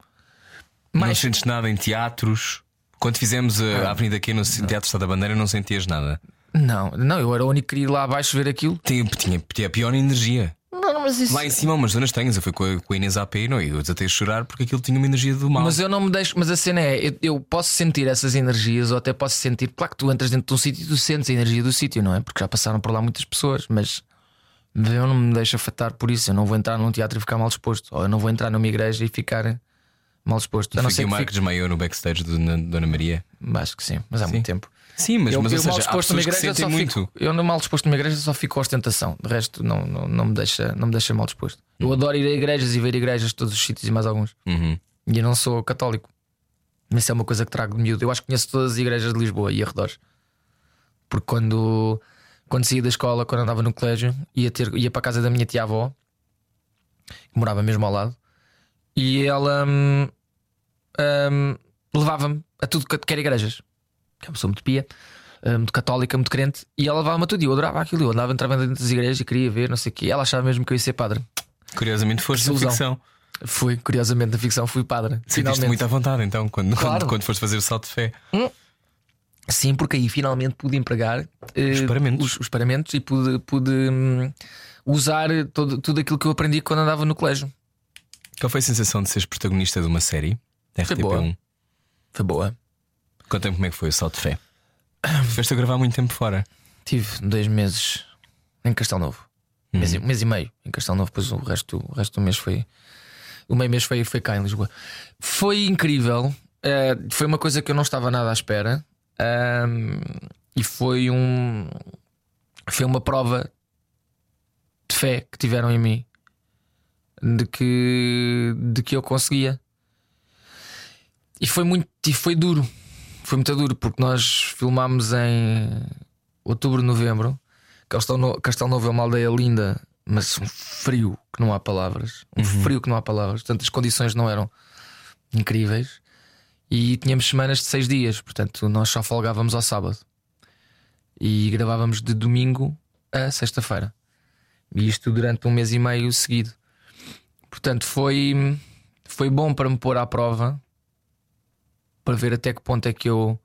Mas... Não sentes nada em teatros? Quando fizemos a Avenida aqui no não. Teatro Estado da Bandeira, não sentias nada? Não, não, eu era o único que queria ir lá abaixo ver aquilo. Tinha, tinha, tinha a pior energia. Não, não, mas isso... Lá em cima, umas zonas tenhas. Eu fui com a, com a Inês A P não, e eu desatei a chorar porque aquilo tinha uma energia do mal. Mas eu não me deixo. Mas a cena é: eu, eu posso sentir essas energias, ou até posso sentir. Claro que tu entras dentro de um sítio e tu sentes a energia do sítio, não é? Porque já passaram por lá muitas pessoas, mas. Eu não me deixo afetar por isso. Eu não vou entrar num teatro e ficar mal disposto. Ou eu não vou entrar numa igreja e ficar mal disposto. A não ser que o Marco desmaiou no backstage de Dona Maria. Acho que sim, mas há sim. muito tempo. Sim, mas, eu, mas eu, ou seja, mal disposto numa igreja só muito. Fico, eu no mal disposto numa igreja só fico com ostentação. De resto não, não, não, me deixa, não me deixa mal disposto. Eu uhum. adoro ir a igrejas e ver igrejas de todos os sítios e mais alguns. Uhum. E eu não sou católico. Mas isso é uma coisa que trago de miúdo. Eu acho que conheço todas as igrejas de Lisboa e arredores. Porque quando Quando saía da escola, quando andava no colégio, ia, ter, ia para a casa da minha tia-avó, que morava mesmo ao lado, e ela hum, hum, levava-me a tudo que era igrejas. Eu sou muito pia, muito católica, muito crente, e ela levava-me a tudo. E eu adorava aquilo. Eu andava, entrava dentro das igrejas e queria ver, não sei o quê. Ela achava mesmo que eu ia ser padre. Curiosamente, foste na ficção. Fui, curiosamente, na ficção fui padre. Sentiste muito à vontade então, quando, claro. quando, quando foste fazer o salto de fé. Hum. Sim, porque aí finalmente pude empregar uh, os, paramentos. Os, os paramentos e pude, pude um, usar todo, tudo aquilo que eu aprendi quando andava no colégio. Qual foi a sensação de seres protagonista de uma série? R T P um? Foi boa. Foi boa. Conta-me como é que foi o salto de fé. Foste a gravar muito tempo fora. Tive dois meses em Castelo Novo. Um mês, mês e meio em Castelo Novo. Depois o resto, o resto do mês foi. O meio mês foi, foi cá em Lisboa. Foi incrível. Uh, foi uma coisa que eu não estava nada à espera. Um, e foi um. Foi uma prova de fé que tiveram em mim. De que, de que eu conseguia. E foi muito. E foi duro. Foi muito duro porque nós filmámos em outubro, novembro. Castelo Novo, Castelo Novo é uma aldeia linda, mas um frio que não há palavras. Um uhum. frio que não há palavras. Portanto, as condições não eram incríveis. E tínhamos semanas de seis dias. Portanto, nós só folgávamos ao sábado. E gravávamos de domingo a sexta-feira. E isto durante um mês e meio seguido. Portanto, foi, foi bom para me pôr à prova, para ver até que ponto é que eu.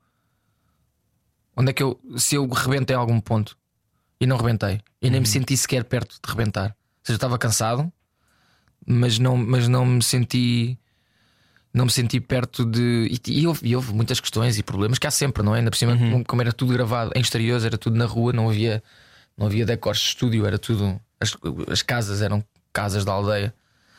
Onde é que eu. Se eu rebentei a algum ponto. E não rebentei. E nem uhum. me senti sequer perto de rebentar. Ou seja, estava cansado, mas não, mas não me senti. Não me senti perto de. E, e, houve, e houve muitas questões e problemas que há sempre, não é? Ainda por cima, uhum. como era tudo gravado em exteriores, era tudo na rua, não havia, não havia decors de estúdio, era tudo. As, as casas eram casas da aldeia.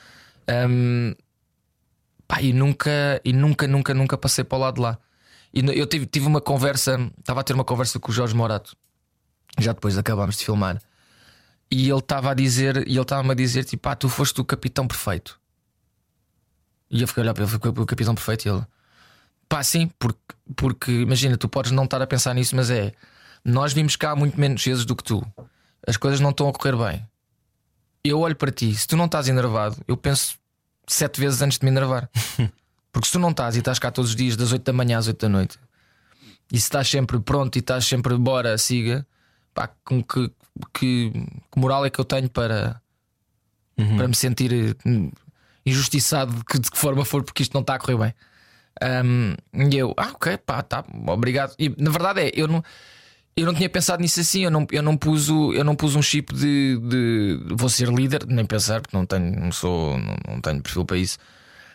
Um, pá, e nunca, e nunca, nunca, nunca passei para o lado de lá. E eu tive, tive uma conversa, estava a ter uma conversa com o Jorge Morato, já depois acabámos de filmar. E ele estava a dizer, e ele estava-me a dizer tipo, ah, tu foste o capitão perfeito. E eu fiquei a olhar para ele, fiquei o capitão perfeito. E ele, pá, sim, porque, porque imagina, tu podes não estar a pensar nisso, mas é, nós vimos cá muito menos vezes do que tu. As coisas não estão a correr bem. Eu olho para ti, se tu não estás enervado, eu penso sete vezes antes de me enervar. Porque se tu não estás e estás cá todos os dias, das oito da manhã às oito da noite, e se estás sempre pronto e estás sempre bora, siga, pá, com que, que, que moral é que eu tenho para, uhum. para me sentir injustiçado de que, de que forma for, porque isto não está a correr bem. Um, e eu, ah, ok, pá, tá, obrigado. E na verdade é, eu não. Eu não tinha pensado nisso assim. Eu não, eu não, pus, o, eu não pus um chip de, de vou ser líder, nem pensar, porque não tenho, não sou, não, não tenho perfil para isso.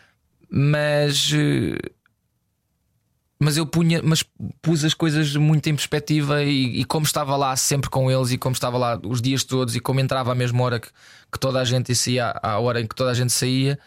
Mas Mas eu punha, mas pus as coisas muito em perspectiva. E, e como estava lá sempre com eles, e como estava lá os dias todos, e como entrava à mesma hora que, que toda a gente saía, à hora em que toda a gente saía,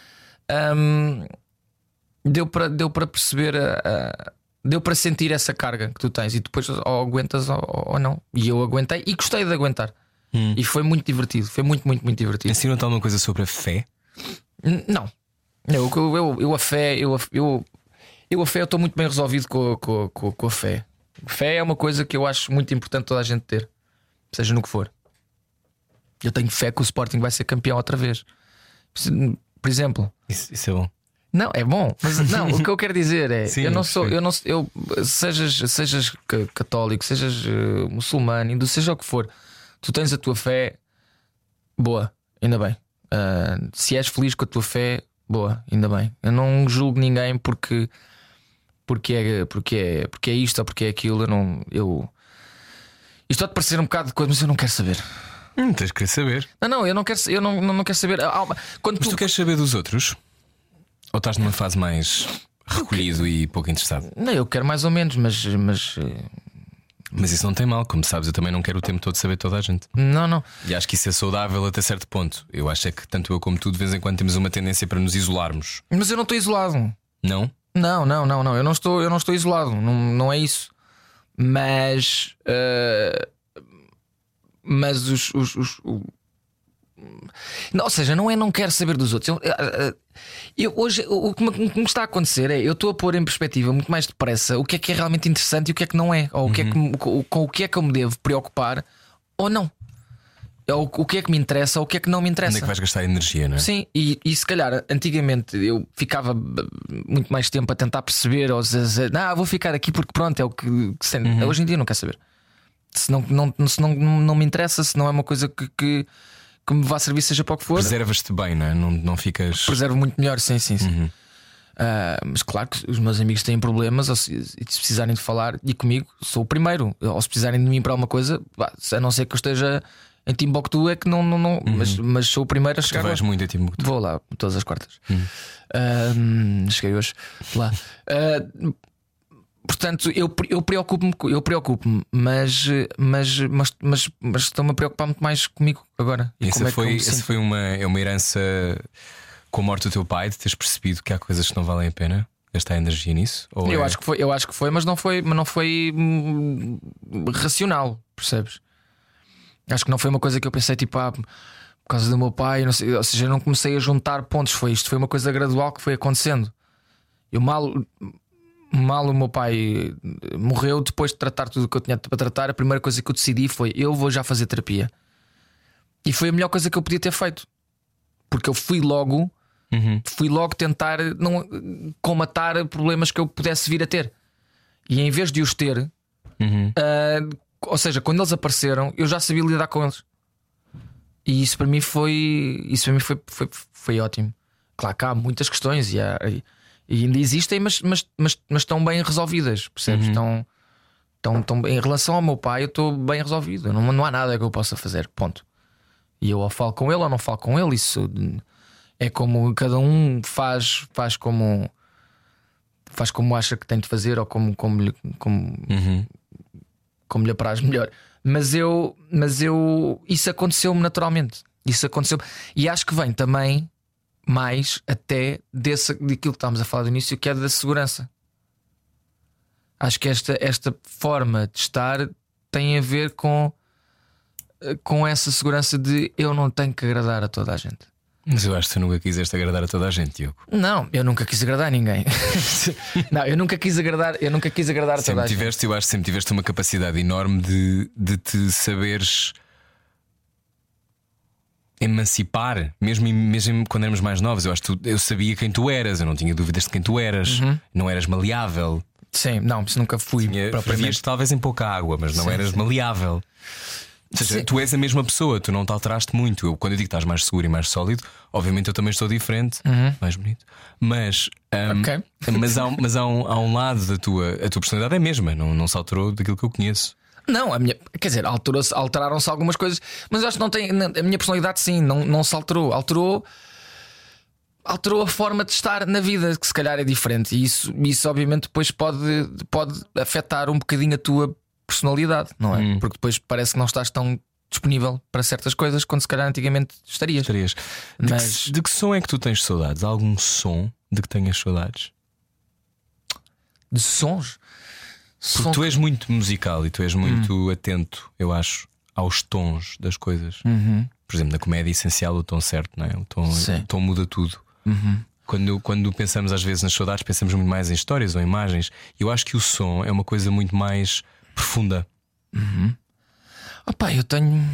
hum, deu para deu para perceber a, a deu para sentir essa carga que tu tens, e depois ou aguentas ou, ou não. E eu aguentei e gostei de aguentar. Hum. E foi muito divertido. Foi muito, muito, muito divertido. Ensinou-te alguma coisa sobre a fé? Não. Eu, eu, eu, eu a fé, eu, eu, eu a fé, eu estou muito bem resolvido com, com, com, com a fé. A fé é uma coisa que eu acho muito importante toda a gente ter, seja no que for. Eu tenho fé que o Sporting vai ser campeão outra vez. Por exemplo. Isso, isso é bom. Não, é bom, mas não, o que eu quero dizer é, sim, eu não sou, eu não eu sejas, sejas católico, sejas uh, muçulmano, hindu, seja o que for, tu tens a tua fé, boa, ainda bem. Uh, se és feliz com a tua fé, boa, ainda bem. Eu não julgo ninguém porque porque é, porque é, porque é isto ou porque é aquilo. Eu não, eu isto pode parecer um bocado de coisa, mas eu não quero saber. Não tens que querer saber. Não, não, eu não quero, eu não, não, não quero saber. Quando mas tu... tu queres saber dos outros? Ou estás numa fase mais recolhido e pouco interessado? Não, eu quero mais ou menos, mas, mas Mas isso não tem mal, como sabes, eu também não quero o tempo todo saber toda a gente. Não, não. E acho que isso é saudável até certo ponto. Eu acho é que tanto eu como tu de vez em quando temos uma tendência para nos isolarmos. Mas eu não estou isolado. Não? Não, não, não, não. Eu não estou, eu não estou isolado. Não, não é isso. Mas uh... Mas os, os, os, os... Não, ou seja, não é não quero saber dos outros. Eu, eu, hoje o que me, me está a acontecer é eu estou a pôr em perspectiva muito mais depressa o que é que é realmente interessante e o que é que não é, ou o que é que, com, com o que é que eu me devo preocupar ou não, ou o que é que me interessa ou o que é que não me interessa. Onde é que vais gastar energia, não é? Sim, e, e se calhar antigamente eu ficava muito mais tempo a tentar perceber, ou dizer, não, vou ficar aqui porque pronto, é o que, que uhum. Hoje em dia não quero saber. Se não, não, se não, não me interessa, se não é uma coisa que, que que me vá servir, seja para o que for. Preservas-te bem, não é? Não, não ficas. Preservo muito melhor, sim, sim, sim. Uhum. Uh, mas claro que os meus amigos têm problemas, ou se, se precisarem de falar, e comigo sou o primeiro. Ou se precisarem de mim para alguma coisa, a não ser que eu esteja em Timbuktu, é que não, não, não uhum. mas, mas sou o primeiro a chegar. Tu vais lá. muito a Timbuktu. Vou lá todas as quartas. Uhum. Uh, cheguei hoje lá. Uh, portanto, eu, eu preocupo-me, eu preocupo-me, mas, mas, mas, mas, mas estou-me a preocupar muito mais comigo agora. E essa, é foi, essa foi uma, é uma herança com a morte do teu pai, de teres percebido que há coisas que não valem a pena gastar energia nisso? Ou eu, é... acho que foi, eu acho que foi, mas não foi, mas não foi hum, racional, percebes? Acho que não foi uma coisa que eu pensei tipo, ah, por causa do meu pai, não sei, ou seja, eu não comecei a juntar pontos. Foi isto, foi uma coisa gradual que foi acontecendo. Eu mal, mal o meu pai morreu, depois de tratar tudo o que eu tinha para tratar, a primeira coisa que eu decidi foi: eu vou já fazer terapia. E foi a melhor coisa que eu podia ter feito, porque eu fui logo. Uhum. Fui logo tentar não comatar problemas que eu pudesse vir a ter. E em vez de os ter, uhum. uh, ou seja, quando eles apareceram, eu já sabia lidar com eles. E isso para mim foi Isso para mim foi, foi, foi ótimo. Claro que há muitas questões e, há, e ainda existem, mas, mas, mas, mas estão bem resolvidas, percebes? Uhum. Estão, estão, estão, em relação ao meu pai, eu estou bem resolvido. Não, não há nada que eu possa fazer, ponto. E eu ou falo com ele ou não falo com ele. Isso é como cada um faz, faz como faz como acha que tem de fazer, ou como, como, lhe, como, uhum. como lhe apraz melhor. Mas eu, mas eu isso aconteceu-me naturalmente. Isso aconteceu. E acho que vem também mais até desse, daquilo que estávamos a falar do início, que é da segurança. Acho que esta, esta forma de estar tem a ver com, com essa segurança de eu não tenho que agradar a toda a gente. Mas eu acho que tu nunca quiseste agradar a toda a gente, Diogo. Não, eu nunca quis agradar a ninguém. Não, eu nunca quis agradar, eu nunca quis agradar a toda a tiveste, gente. Eu acho que sempre tiveste uma capacidade enorme de, de te saberes emancipar, mesmo, mesmo quando éramos mais novos. Eu acho que tu, eu sabia quem tu eras, eu não tinha dúvidas de quem tu eras, uhum. Não eras maleável. Sim, não, isso nunca fui. Vivias talvez em pouca água, mas não sim, eras sim. maleável. Ou seja, sim. Tu és a mesma pessoa, tu não te alteraste muito. Eu, quando eu digo que estás mais seguro e mais sólido, obviamente eu também estou diferente, uhum. mais bonito. Mas, um, okay. mas, há, mas há, um, há um lado da tua, a tua personalidade é a mesma, não, não se alterou daquilo que eu conheço. Não, a minha, quer dizer, alteraram-se algumas coisas, mas eu acho que não tem. A minha personalidade, sim, não, não se alterou. Alterou. Alterou a forma de estar na vida, que se calhar é diferente. E isso, isso obviamente, depois pode, pode afetar um bocadinho a tua personalidade, não é? Hum. Porque depois parece que não estás tão disponível para certas coisas quando se calhar antigamente estarias. estarias. De, Mas... que, de que som é que tu tens saudades? Há algum som de que tenhas saudades? De sons? Porque Som... tu és muito musical e tu és muito hum. atento, eu acho, aos tons das coisas. Uhum. Por exemplo, na comédia é essencial o tom certo, não é? O tom, o tom muda tudo. Uhum. Quando, quando pensamos às vezes nas saudades, pensamos muito mais em histórias ou imagens. Eu acho que o som é uma coisa muito mais profunda. Uhum. Opa, eu tenho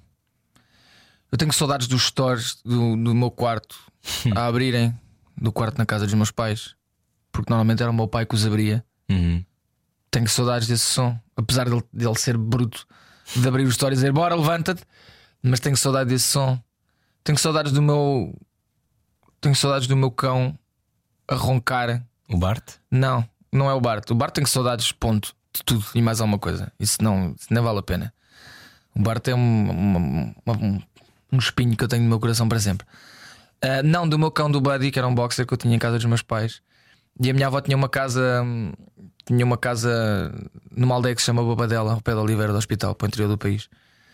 Eu tenho saudades dos stores do, do meu quarto a abrirem, do quarto na casa dos meus pais, porque normalmente era o meu pai que os abria. Uhum. Tenho saudades desse som, apesar dele, dele ser bruto, de abrir os stores e dizer bora, levanta-te. Mas tenho saudade desse som. Tenho saudades do meu Tenho saudades do meu cão a roncar. O Bart? Não, não é o Bart. O Bart tem saudades, ponto, de tudo e mais alguma coisa. Isso não, isso não vale a pena. O Bart é um, um, um, um espinho que eu tenho no meu coração para sempre. uh, Não, do meu cão, do Buddy, que era um boxer que eu tinha em casa dos meus pais. E a minha avó tinha uma casa Tinha uma casa numa aldeia que se chama Bobadela, ao pé da Oliveira do Hospital, para o interior do país.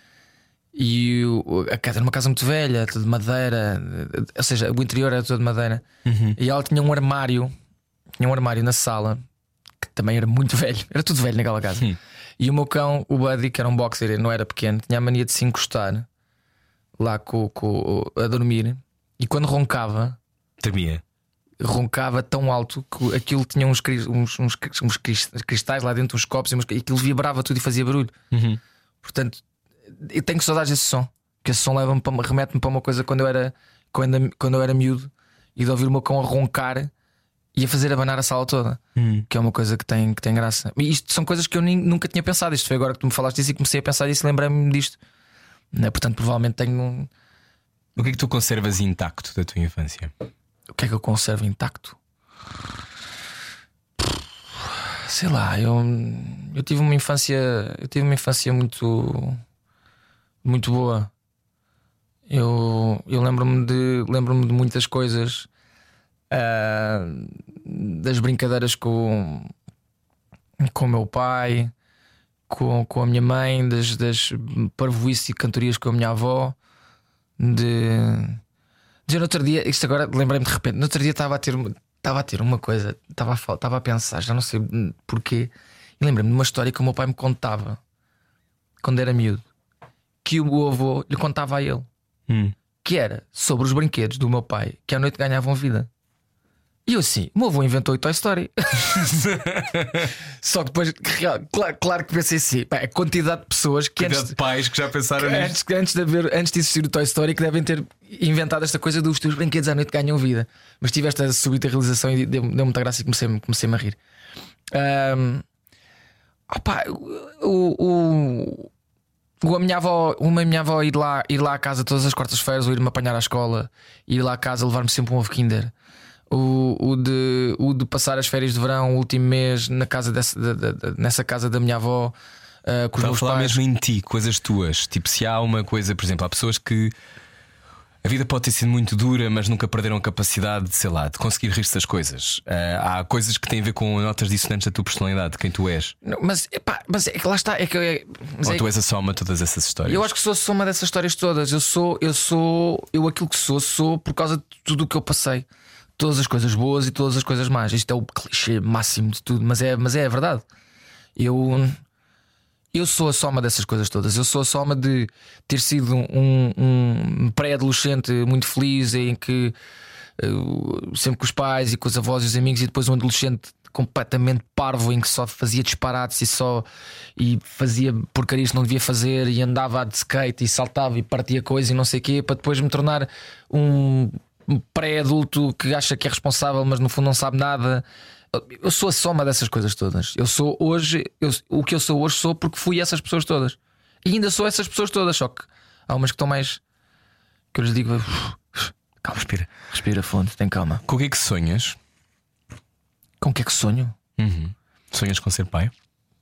E o, a casa era uma casa muito velha, de madeira, ou seja, o interior era todo de madeira. Uhum. E ela tinha um armário Tinha um armário na sala que também era muito velho. Era tudo velho naquela casa. Uhum. E o meu cão, o Buddy, que era um boxer, ele não era pequeno, tinha a mania de se encostar lá com, com, a dormir. E quando roncava, tremia. Roncava tão alto que aquilo tinha uns, uns, uns, uns cristais lá dentro, uns copos, e aquilo vibrava tudo e fazia barulho. Uhum. Portanto, eu tenho saudades desse som. Que esse som leva-me para, remete-me para uma coisa quando eu era quando, quando eu era miúdo, e de ouvir o meu cão a roncar e a fazer abanar a sala toda. Uhum. Que é uma coisa que tem, que tem graça. E isto são coisas que eu nem, nunca tinha pensado. Isto foi agora que tu me falaste disso e comecei a pensar disso e lembrei-me disto. Portanto, provavelmente tenho um... O que é que tu conservas intacto da tua infância? O que é que eu conservo intacto? sei lá, eu, eu tive uma infância, eu tive uma infância muito, muito boa. Eu, eu lembro-me de, lembro-me de muitas coisas, uh, das brincadeiras com, com o meu pai, com, com a minha mãe, das, das parvoíces e cantorias com a minha avó. De, de no outro dia, isto agora lembrei-me de repente, no outro dia estava a ter, estava a ter uma coisa, estava a, estava a pensar, já não sei porquê, e lembrei-me de uma história que o meu pai me contava quando era miúdo, que o avô lhe contava a ele. Hum. Que era sobre os brinquedos do meu pai que à noite ganhavam vida. E eu assim, o meu avô inventou o Toy Story. Só que depois, claro, claro que pensei assim, pá, a quantidade de pessoas que quantidade antes, de pais que já pensaram que nisto. antes, antes, de haver, antes de existir o Toy Story, que devem ter inventado esta coisa dos teus brinquedos à noite ganham vida. Mas tive esta súbita realização e deu, deu muita graça e comecei-me comecei a rir. Um, opa, o, o A minha avó, uma minha avó ir lá, ir lá à casa todas as quartas-feiras, ou ir-me apanhar à escola, ir lá à casa, levar-me sempre um ovo Kinder. O, o, de, o de passar as férias de verão, o último mês, na casa dessa, de, de, de, nessa casa da minha avó, uh, com os meus falar pais. mesmo em ti, coisas tuas. Tipo, se há uma coisa, por exemplo, há pessoas que a vida pode ter sido muito dura, mas nunca perderam a capacidade de, sei lá, de conseguir rir-se das coisas. Uh, há coisas que têm a ver com notas dissonantes da tua personalidade, de quem tu és. Não, mas, epá, mas é que lá está. É que, é, Ou é tu és a soma de todas essas histórias. Eu acho que sou a soma dessas histórias todas. Eu sou, eu sou, eu aquilo que sou, sou por causa de tudo o que eu passei. Todas as coisas boas e todas as coisas más. Isto é o clichê máximo de tudo, mas é, mas é a verdade. Eu, eu sou a soma dessas coisas todas. Eu sou a soma de ter sido um, um pré-adolescente muito feliz, em que uh, sempre com os pais e com os avós e os amigos, e depois um adolescente completamente parvo, em que só fazia disparates e só e fazia porcarias que não devia fazer, e andava de skate e saltava e partia coisa e não sei o quê, para depois me tornar um pré-adulto que acha que é responsável, mas no fundo não sabe nada. Eu sou a soma dessas coisas todas. Eu sou hoje, eu, o que eu sou hoje sou porque fui essas pessoas todas. E ainda sou essas pessoas todas. Só que há umas que estão mais, que eu lhes digo: calma, respira, respira fundo, tem calma. Com o que é que sonhas? Com o que é que sonho? Uhum. Sonhas com ser pai?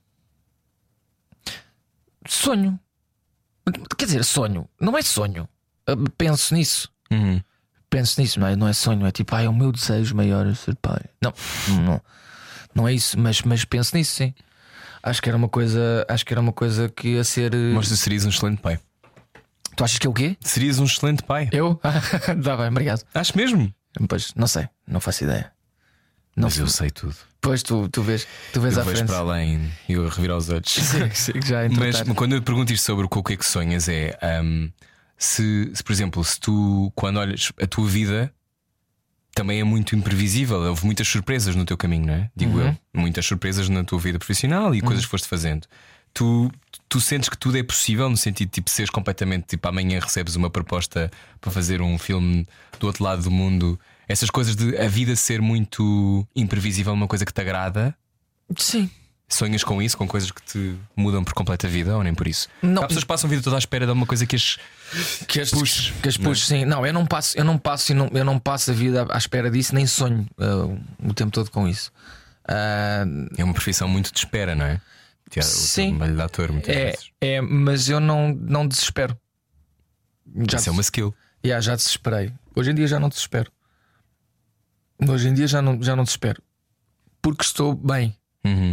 Sonho. Quer dizer, sonho. Não é sonho. Eu penso nisso. Uhum. Penso nisso, não é, não é sonho, é tipo, ah, é o meu desejo maior é ser pai. Não, não, não é isso, mas, mas penso nisso, sim. Acho que era uma coisa, acho que era uma coisa que ia ser. Mas tu serias um excelente pai. Tu achas que é o quê? Serias um excelente pai. Eu? Dá bem, obrigado. Acho mesmo? Pois, não sei, não faço ideia. Não Mas eu sei tudo. Pois tu, tu vês, tu vês eu à vejo frente. para além e eu reviro aos olhos. Sim, sim, já mas quando eu te pergunto isto sobre o que é que sonhas, é um, se, se, por exemplo, se tu, quando olhas a tua vida, também é muito imprevisível. Houve muitas surpresas no teu caminho, não é? Digo Uhum. eu. Muitas surpresas na tua vida profissional e Uhum. coisas que foste fazendo. Tu, tu sentes que tudo é possível, no sentido de tipo, seres completamente tipo, amanhã recebes uma proposta para fazer um filme do outro lado do mundo. Essas coisas de a vida ser muito imprevisível, uma coisa que te agrada. Sim. Sonhas com isso, com coisas que te mudam por completa a vida, ou nem por isso? Não. Há pessoas que passam a vida toda à espera de alguma coisa que as Que as puxes, que as não é? puxes, sim. Não, eu não passo, eu não passo, e não, eu não passo a vida à espera disso, nem sonho uh, o tempo todo com isso. Uh, É uma profissão muito de espera, não é? Que é o Sim. trabalho de ator, muitas é, vezes. é, mas eu não, não desespero. Já, Isso é uma skill. yeah, já desesperei. Hoje em dia já não desespero. Hoje em dia já não, já não desespero. Porque estou bem Uhum.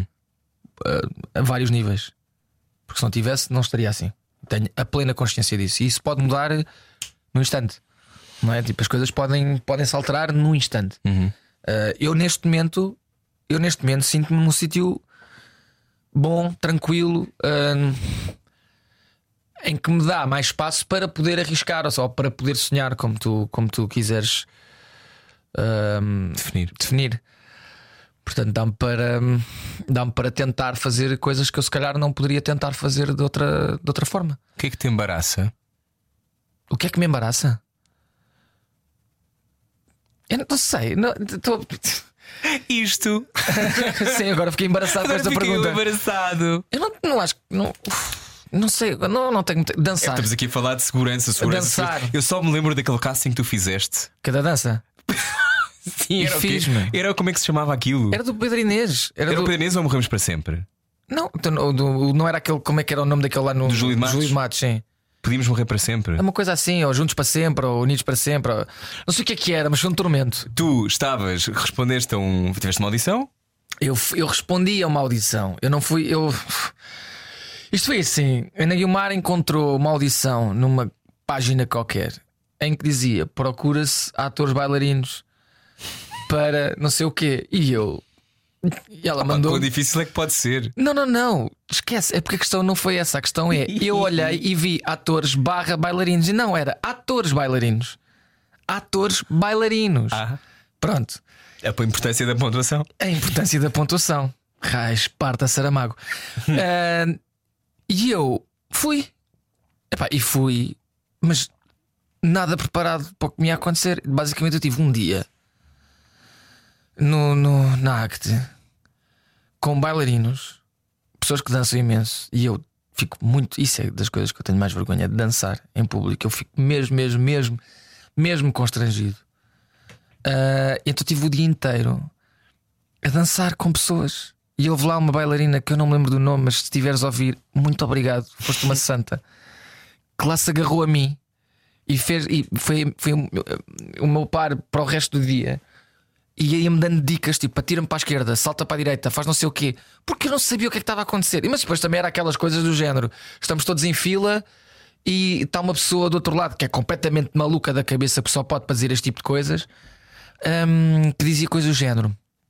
a vários níveis. Porque se não tivesse, não estaria assim. Tenho a plena consciência disso. E isso pode mudar num instante. Não é? Tipo, as coisas podem, podem se alterar num instante. Uhum. Uh, eu neste momento, eu neste momento sinto-me num sítio bom, tranquilo, uh, em que me dá mais espaço para poder arriscar, ou só para poder sonhar, como tu, como tu quiseres uh, Definir. definir. Portanto, dá-me para, dá-me para tentar fazer coisas que eu se calhar não poderia tentar fazer de outra, de outra forma. O que é que te embaraça? O que é que me embaraça? Eu não, não sei. Não, tô... Isto. Sim, agora fiquei embaraçado com esta Fiquei pergunta. embaraçado. Eu não, não acho que. Não, não sei, não, não tenho muito. Dançar. Estamos aqui a falar de segurança, segurança. Dançar. Eu só me lembro daquele casting que tu fizeste. Cada dança. Sim, E era, o quê? fiz-me. Era como é que se chamava aquilo? Era do Pedro Inês. Era, Era do... o Pedro Inês ou Morremos para Sempre? Não, do- do- não era aquele. Como é que era o nome daquele lá no Do Júlio de Matos? Júlio de Matos, sim. Podíamos morrer para sempre. É uma coisa assim, ou Juntos para Sempre, ou Unidos para Sempre. Ou... Não sei o que é que era, mas foi um tormento. Tu estavas, respondeste a um. Tiveste uma audição? Eu, eu respondi a uma audição. Eu não fui. Eu... Isto foi assim: a Ana Guilmar encontrou uma audição numa página qualquer em que dizia: procura-se atores bailarinos para não sei o quê. E eu. E ela mandou. Quão difícil é que pode ser? Não, não, não, esquece. É porque a questão não foi essa. A questão é: eu olhei e vi atores barra bailarinos. E não era atores bailarinos. Atores bailarinos. Ah. Pronto. É para a importância da pontuação. A importância da pontuação. Raiz, parta, Saramago. uh, e eu fui. Epá, e fui, mas nada preparado para o que me ia acontecer. Basicamente, eu tive um dia no, no, na Acte com bailarinos, pessoas que dançam imenso. E eu fico muito. Isso é das coisas que eu tenho mais vergonha, de dançar em público. Eu fico mesmo, mesmo, mesmo, mesmo constrangido. Uh, então tive o dia inteiro a dançar com pessoas. E houve lá uma bailarina que eu não me lembro do nome, mas se estiveres a ouvir, muito obrigado, foste uma santa, que lá se agarrou a mim e fez, e foi, foi o, o meu par para o resto do dia. E ia-me dando dicas, tipo, atira-me para a esquerda, salta para a direita, faz não sei o quê, porque eu não sabia o que é que estava a acontecer. Mas depois também era aquelas coisas do género: estamos todos em fila e está uma pessoa do outro lado que é completamente maluca da cabeça, que só pode fazer este tipo de coisas, um, que dizia coisas do género: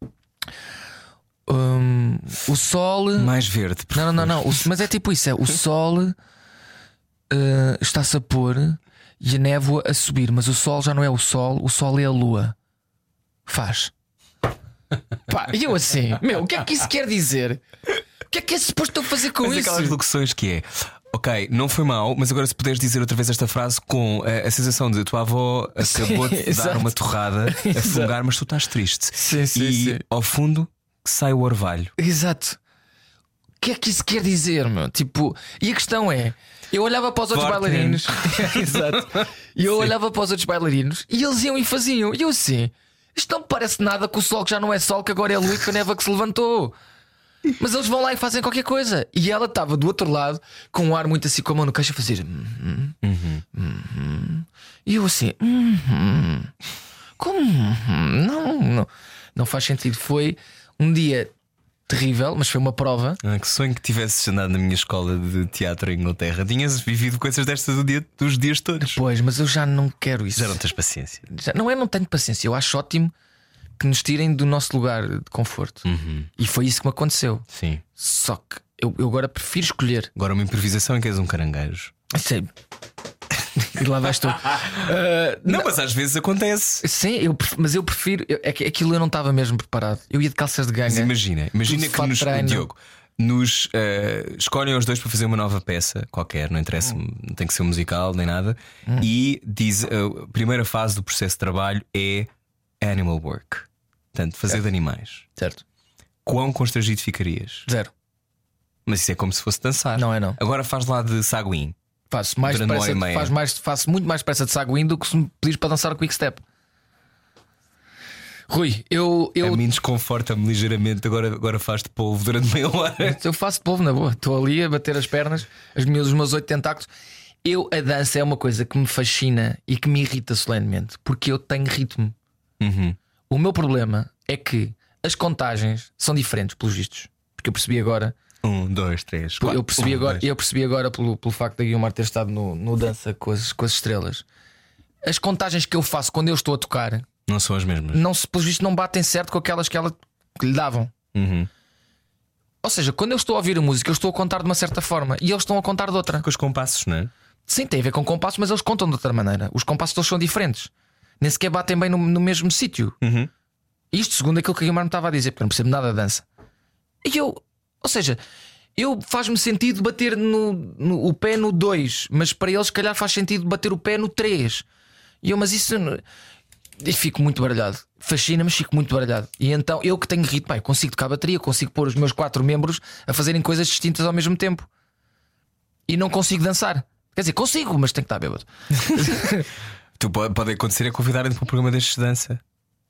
um, o sol. Mais verde, por Não, não, não, favor. não. O- mas é tipo isso: é o sol uh, está-se a pôr e a névoa a subir, mas o sol já não é o sol, o sol é a lua. Faz. Pá, e eu assim, meu, o que é que isso quer dizer? O que é que é suposto eu fazer com Mas isso? aquelas locuções que é: ok, não foi mal, mas agora se puderes dizer outra vez esta frase com a, a sensação de a tua avó acabou de dar exato. uma torrada a Exato. fungar, mas tu estás triste. Sim, sim, e sim. ao fundo sai o orvalho. Exato. O que é que isso quer dizer, meu? Tipo, e a questão é: eu olhava para os outros Forte, bailarinos. Exato. E eu olhava para os outros bailarinos e eles iam e faziam. E eu assim: isto não me parece nada com o sol que já não é sol, que agora é a lua e que a neva que se levantou. Mas eles vão lá e fazem qualquer coisa. E ela estava do outro lado com um ar muito assim, com a mão no queixo, a fazer uhum, uhum, uhum. E eu assim: uhum. Como? Uhum? Não, não, não faz sentido. Foi um dia terrível, mas foi uma prova. Ah, que sonho que tivesses andado na minha escola de teatro em Inglaterra. Tinhas vivido coisas destas do dia, dos dias todos. Pois, mas eu já não quero isso. Já não tens paciência. Já- não é, não tenho paciência. Eu acho ótimo que nos tirem do nosso lugar de conforto. Uhum. E foi isso que me aconteceu. Sim. Só que eu, eu agora prefiro escolher. Agora uma improvisação em que és um caranguejo. Sim. E lá vais tu. Ah, Não, mas às vezes acontece. sim, eu, pref- mas eu prefiro. eu- É que aquilo eu não estava mesmo preparado. Eu ia de calças de Mas ganga. imagina, imagina Tudo que fato nos, de treino. Diogo, nos eh, escolhem os dois para fazer uma nova peça qualquer, não interessa, não tem que ser um musical nem nada. Hum. E diz: a primeira fase do processo de trabalho é animal work, portanto, fazer de animais. Certo. Quão constrangido ficarias? Zero. Mas isso é como se fosse dançar. Não é, não. Agora faz lá de saguim. Faço, mais Durante uma depressa, hora e meia. faz mais, faço muito mais pressa de saguim do que se me pedires para dançar o quick step. Rui, eu, eu, A mim desconforta-me ligeiramente. Agora, agora faz de polvo durante meia hora. eu faço de polvo na boa. Estou ali a bater as pernas, as minhas, os meus oito tentáculos. Eu, a dança é uma coisa que me fascina e que me irrita solenemente, porque eu tenho ritmo. Uhum. O meu problema é que as contagens são diferentes, pelos vistos. Porque eu percebi agora. Um, dois, três. Eu quatro. percebi Um, agora, dois. eu percebi agora pelo, pelo facto da Guilmar ter estado no, no dança com as, com as estrelas. As contagens que eu faço quando eu estou a tocar Não são as mesmas. não se, pelos vistos, não batem certo com aquelas que ela que lhe davam. Uhum. Ou seja, quando eu estou a ouvir a música, eu estou a contar de uma certa forma e eles estão a contar de outra. Com os compassos, não é? Sim, tem a ver com compassos, mas eles contam de outra maneira. Os compassos todos são diferentes, nem sequer batem bem no, no mesmo sítio. Uhum. Isto segundo aquilo que a Guilmar me estava a dizer, porque eu não percebo nada da dança. E eu, ou seja, eu faz-me sentido bater no, no- o pé no dois, mas para eles, se calhar, faz sentido bater o pé no três. E eu, mas isso. não- E fico muito baralhado. Fascina-me, fico muito baralhado. E então, eu que tenho ritmo, pá, eu consigo tocar a bateria, consigo pôr os meus quatro membros a fazerem coisas distintas ao mesmo tempo. E não consigo dançar. Quer dizer, consigo, mas tenho que estar bêbado. Tu pode, pode acontecer é convidarem-te para um programa destes de dança.